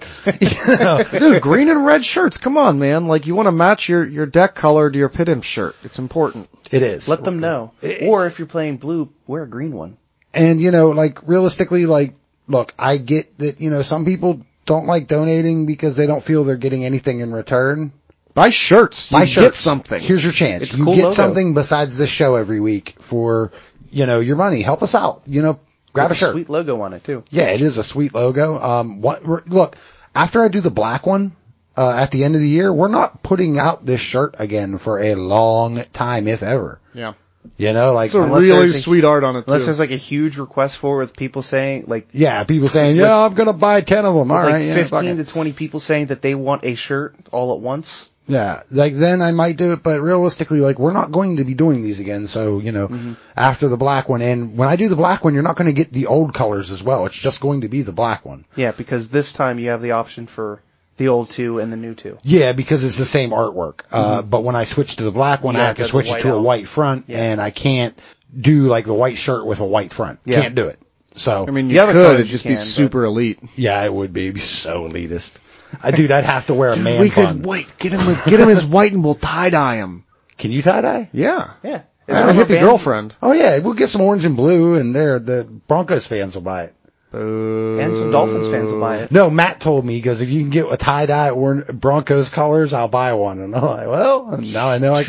Dude, green and red shirts, come on, man. Like, you want to match your deck color to your Pit Imp shirt. It's important. It is. Let them know. Or if you're playing blue, wear a green one. And, like, realistically, like, look, I get that, some people don't like donating because they don't feel they're getting anything in return. Buy shirts. You get something. Here's your chance. It's you cool get logo. something besides this show every week for, your money. Help us out. Grab a shirt. Sweet logo on it too. Yeah, it is a sweet logo. Look, after I do the black one, at the end of the year, we're not putting out this shirt again for a long time, if ever. Yeah. Like, it's a really sweet art on it too. Unless there's like a huge request for it with people saying like, yeah, people saying, yeah, I'm gonna buy 10 of them. All right, 15 to 20 people saying that they want a shirt all at once. Yeah, like then I might do it, but realistically, like, we're not going to be doing these again. So, after the black one, and when I do the black one, you're not going to get the old colors as well. It's just going to be the black one. Yeah, because this time you have the option for the old 2 and the new 2. Yeah, because it's the same artwork. But when I switch to the black one, I have to switch it to a white front, and I can't do like the white shirt with a white front. Yeah. Can't do it. So, I mean, you could, it'd just be super elite. Yeah, it would be. It'd be so elitist. Dude, I'd have to wear a man bun. Get him his white and we'll tie-dye him. Can you tie-dye? Yeah. Yeah. I have a hippie girlfriend. Oh yeah, we'll get some orange and blue and the Broncos fans will buy it. And some Dolphins fans will buy it. No, Matt told me, he goes, if you can get a tie-dye or Broncos colors, I'll buy one. And I'm like, well, now I know I can.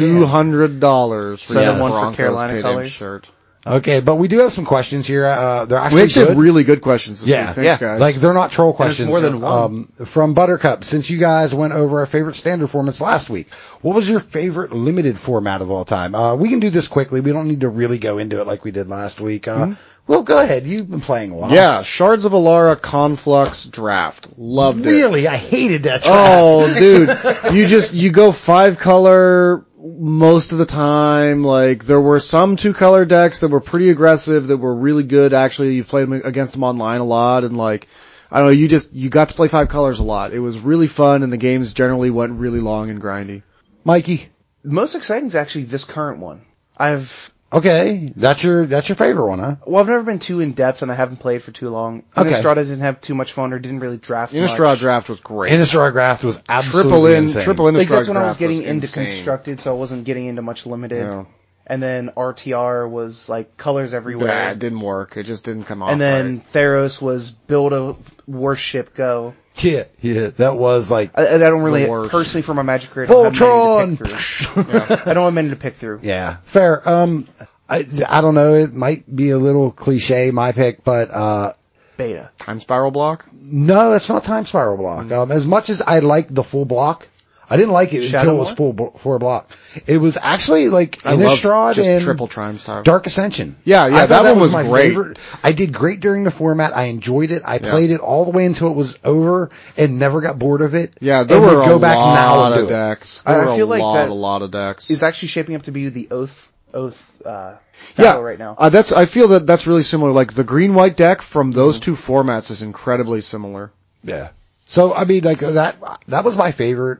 $200 for Send one Broncos for Carolina paid-in colors. shirt. Okay, but we do have some questions here. They're actually We actually good. have really good questions this week. Thanks, guys. Like they're not troll questions. more than one. From Buttercup, since you guys went over our favorite standard formats last week, what was your favorite limited format of all time? We can do this quickly. We don't need to really go into it like we did last week. Well, go ahead. You've been playing a while. Yeah, Shards of Alara Conflux Draft. Loved it. Really? I hated that draft. Oh, dude. You go 5-color most of the time. Like, there were some 2-color decks that were pretty aggressive, that were really good. Actually, you played against them online a lot, and like, I don't know, you got to play 5 colors a lot. It was really fun, and the games generally went really long and grindy. Mikey? Most exciting is actually this current one. Okay, that's your favorite one, huh? Well, I've never been too in depth, and I haven't played for too long. Okay. Innistrad didn't have too much fun, or didn't really draft much. Innistrad Draft was great. Innistrad draft was absolutely insane. Triple Innistrad Like, that's when Draft I was getting into insane. constructed, so I wasn't getting into much limited. Yeah. And then RTR was like colors everywhere. Yeah, it didn't work. It just didn't come off. And then right. Theros was build a warship go. Yeah, that was like... I don't really, The worst. personally for my Magic career, I don't have many to pick through. I don't have many to pick through. Yeah, fair. I don't know, it might be a little cliche, my pick, but, Beta. Time Spiral Block? no, it's not Time Spiral Block. As much as I liked the full block, I didn't like it until it was full block. It was actually like Innistrad and triple Time Spiral. Dark Ascension. Yeah, I thought that one was my great. favorite. I did great during the format. I enjoyed it. I played it all the way until it was over and never got bored of it. Yeah, there and were would go a back lot now and of do it. decks. I There were feel like that a lot of decks. Is actually shaping up to be the Oath battle right now. I feel that's really similar. Like the green-white deck from those two formats is incredibly similar. Yeah. So, I mean, like that was my favorite.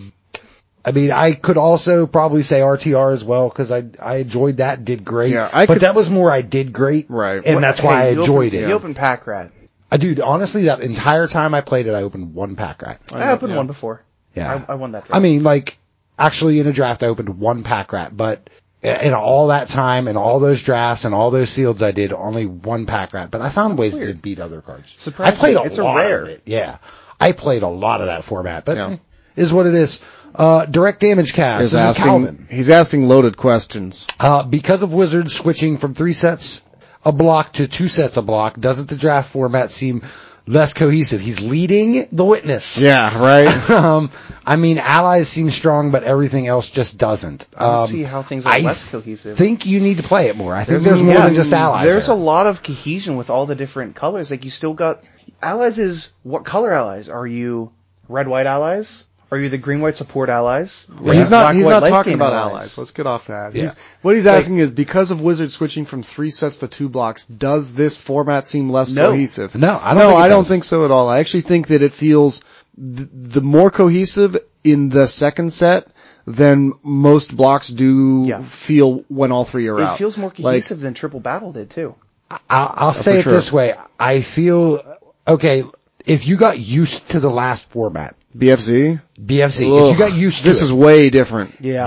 I mean, I could also probably say RTR as well, cause I enjoyed that, did great. Yeah, that was more I did great. Right. And that's why I enjoyed it. You opened Pack Rat. Dude, honestly, that entire time I played it, I opened one Pack Rat. I opened one before. Yeah. I won that draft. I mean, like, actually in a draft I opened one Pack Rat, but in all that time and all those drafts and all those sealeds I did, only one Pack Rat. But I found ways to beat other cards. Surprising. I played It's a a lot rare. of it. Yeah. I played a lot of that format, but is what it is. Direct Damage Cast. This is Calvin. He's asking loaded questions. Because of Wizards switching from 3 sets a block to 2 sets a block, doesn't the draft format seem less cohesive? He's leading the witness. Yeah, right. I mean, allies seem strong, but everything else just doesn't. I don't see how things are less cohesive. I think you need to play it more. I think there's more than just allies. There's a lot of cohesion with all the different colors. Like, you still got... Allies is... What color allies? Are you red-white allies? Are you the green-white support allies? Yeah. He's not talking about allies. Let's get off that. Yeah. What he's asking is, because of Wizards switching from 3 sets to 2 blocks, does this format seem less cohesive? No, I don't think so at all. I actually think that it feels the more cohesive in the second set than most blocks do feel when all 3 are out. It feels more cohesive than Triple Battle did, too. I'll say it this way. I feel, okay, if you got used to the last format, BFZ? Ugh. If you got used to this is way different. Yeah.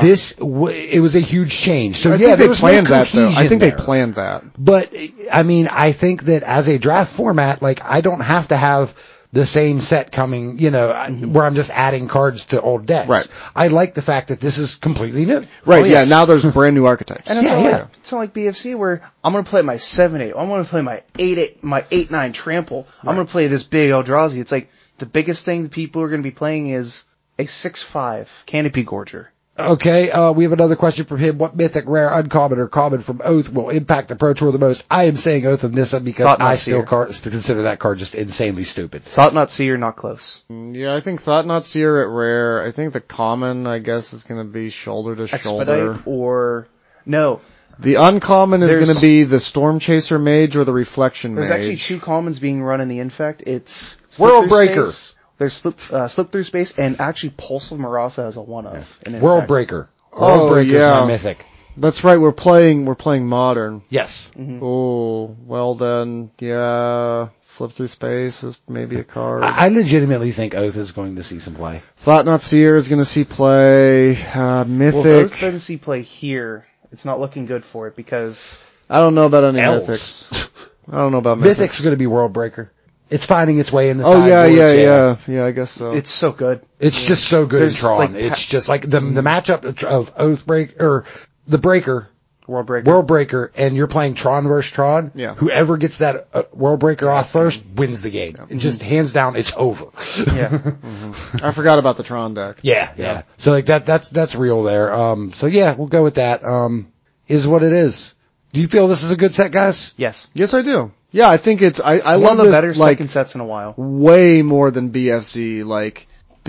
It was a huge change. So I think they planned that though. I think they planned that. But, I mean, I think that as a draft format, like, I don't have to have the same set coming, where I'm just adding cards to old decks. Right. I like the fact that this is completely new. Right, yeah, now there's brand new archetypes. And it's not like BFC where I'm going to play my 7/8. I'm going to play my 8/8, my 8/9 trample. Right. I'm going to play this big Eldrazi. It's like the biggest thing that people are going to be playing is a 6/5 Canopy Gorger. Okay, we have another question from him. What mythic, rare, uncommon, or common from Oath will impact the Pro Tour the most? I am saying Oath of Nissa because I still consider that card just insanely stupid. Thought-Knot Seer, not close. Yeah, I think Thought-Knot Seer at rare. I think the common, I guess, is going to be shoulder to shoulder. Expedite or... No. The uncommon is going to be the Storm Chaser Mage or the Reflection Mage. There's actually 2 commons being run in the Infect. It's... World Breaker. There's Slip Through Space, and actually Pulse of Marasa has a 1-of. World Breaker. World Breaker is my mythic. That's right. We're playing modern. Yes. Mm-hmm. Oh, well then, yeah. Slip Through Space is maybe a card. I legitimately think Oath is going to see some play. Thought Not Seer is going to see play. Mythic. Well, if Oath doesn't see play here, it's not looking good for it because I don't know about any Elves. Mythics. I don't know about Mythics. Mythic's going to be World Breaker. It's finding its way in the Oh sideboard. yeah, I guess so. it's so good. It's just so good in There's, Tron. like, It's just like the matchup of Oathbreaker, or the Breaker, World Breaker. World Breaker, and you're playing Tron versus Tron. Yeah. Whoever gets that World Breaker off first wins the game. And just hands down, it's over. Yeah. I forgot about the Tron deck. Yeah. So like that's real there. So yeah, we'll go with that. Is what it is. Do you feel this is a good set, guys? Yes. Yes, I do. Yeah, I think it's, I One love of the this, better like, second sets in a while. way more than BFZ. Like,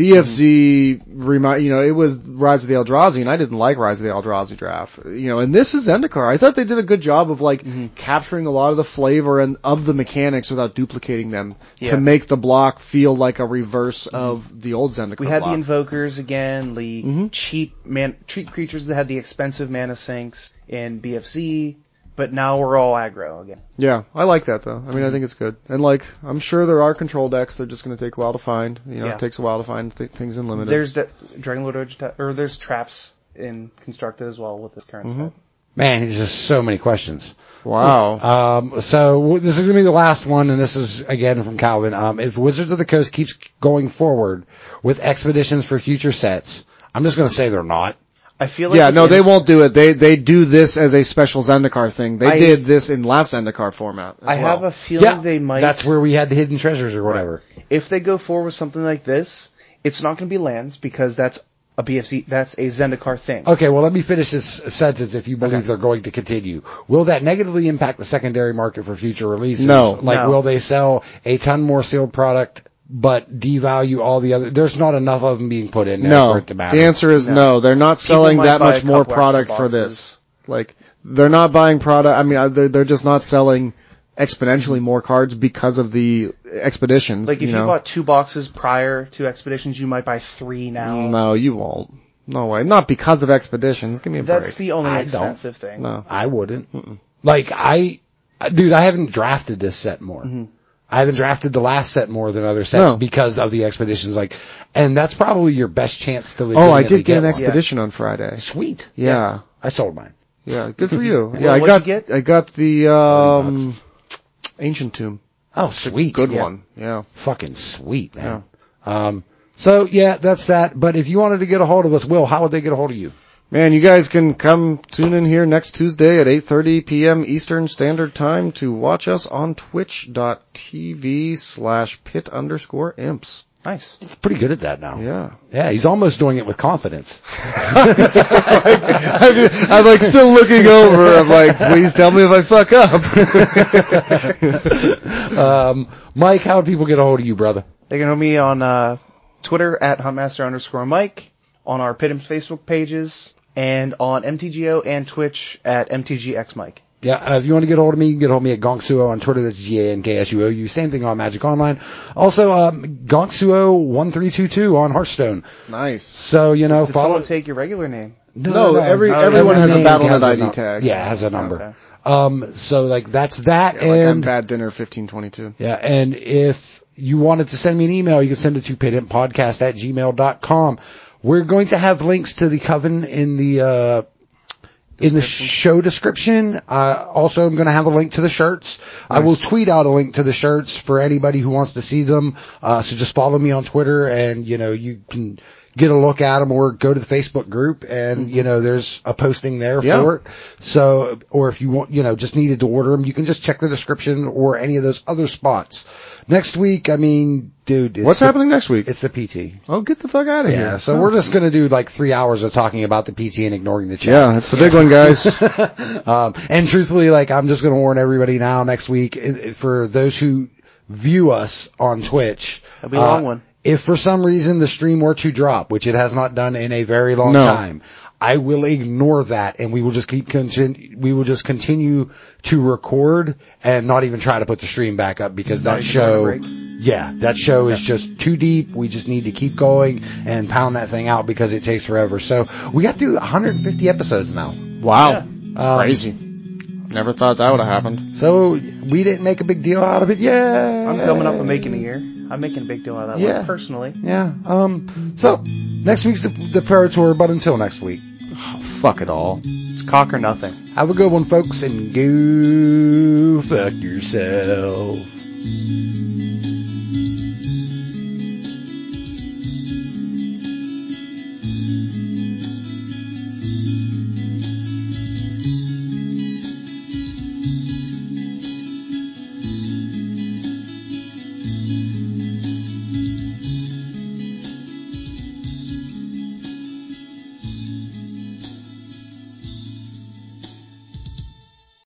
BFZ it was Rise of the Eldrazi, and I didn't like Rise of the Eldrazi draft. And this is Zendikar. I thought they did a good job of, like, capturing a lot of the flavor and of the mechanics without duplicating them to make the block feel like a reverse of the old Zendikar We had block. the Invokers again, the cheap treat creatures that had the expensive mana sinks in BFZ, but now we're all aggro again. Yeah, I like that though. I mean, I think it's good. And like, I'm sure there are control decks. They're just going to take a while to find. It takes a while to find things in limited. There's the Dragonlord or there's traps in constructed as well with this current set. Man, there's just so many questions. Wow. So this is going to be the last one, and this is again from Calvin. If Wizards of the Coast keeps going forward with expeditions for future sets, I'm just going to say they're not. I feel like they won't do it. They do this as a special Zendikar thing. They did this in last Zendikar format. I have a feeling they might. That's where we had the hidden treasures or whatever. If they go forward with something like this, it's not going to be lands because that's a BFC. That's a Zendikar thing. Okay, well let me finish this sentence. If you believe they're going to continue, will that negatively impact the secondary market for future releases? No. Will they sell a ton more sealed product but devalue all the other? There's not enough of them being put in there for it to matter. The answer is no. They're not selling that much more product for this. Like, they're not buying product. I mean, they're just not selling exponentially more cards because of the expeditions. Like, if you bought 2 boxes prior to expeditions, you might buy 3 now. No, you won't. No way. Not because of expeditions. Give me a break. That's the only expensive thing. No. I wouldn't. Like, I haven't drafted this set more. I haven't drafted the last set more than other sets because of the expeditions. And that's probably your best chance to legitimately I did get an one. expedition on Friday. Sweet. Yeah. I sold mine. Yeah, good for you. Yeah, what'd you get? I got the Ancient Tomb. Oh, sweet. Good one. Yeah. Fucking sweet, man. Yeah. So yeah, that's that. But if you wanted to get a hold of us, Will, how would they get a hold of you? Man, you guys can come tune in here next Tuesday at 8:30 p.m. Eastern Standard Time to watch us on twitch.tv/pit_imps. Nice. He's pretty good at that now. Yeah. Yeah, he's almost doing it with confidence. I'm like still looking over. I'm like, please tell me if I fuck up. Mike, how do people get a hold of you, brother? They can hold me on Twitter at Huntmaster_Mike, on our Pit Imps Facebook pages, and on MTGO and Twitch at MTGXMike. Yeah, if you want to get hold of me, you can get hold of me at Gonksuo on Twitter. That's GANKSUOU. Same thing on Magic Online. Also, Gonksuo1322 on Hearthstone. Nice. So, Did follow. someone take your regular name? No, everyone has a Battle.net ID tag. Yeah, it has a number. Okay. So that's that. Yeah, and like Bad Dinner 1522. Yeah, and if you wanted to send me an email, you can send it to pitimpodcast@gmail.com. We're going to have links to the Coven in the show description. Also, I'm going to have a link to the shirts. Nice. I will tweet out a link to the shirts for anybody who wants to see them. So just follow me on Twitter and, you can get a look at them or go to the Facebook group and, there's a posting there for it. So, or if you want, just needed to order them, you can just check the description or any of those other spots. Next week, I mean, dude. What's happening next week? It's the PT. Oh, get the fuck out of here. Yeah, so we're just going to do like 3 hours of talking about the PT and ignoring the chat. Yeah, it's the big one, guys. And truthfully, I'm just going to warn everybody now next week, for those who view us on Twitch. It'll be a long one. If for some reason the stream were to drop, which it has not done in a very long time, I will ignore that and we will just continue to record and not even try to put the stream back up because that show is just too deep. We just need to keep going and pound that thing out because it takes forever. So we got through 150 episodes now, Wow. Crazy. Never thought that would have happened. So we didn't make a big deal out of it. Yeah. I'm coming up and making a year. I'm making a big deal out of that one, personally. Yeah. So next week's the Pro Tour, but until next week. Oh, fuck it all. It's cock or nothing. Have a good one, folks, and go fuck yourself.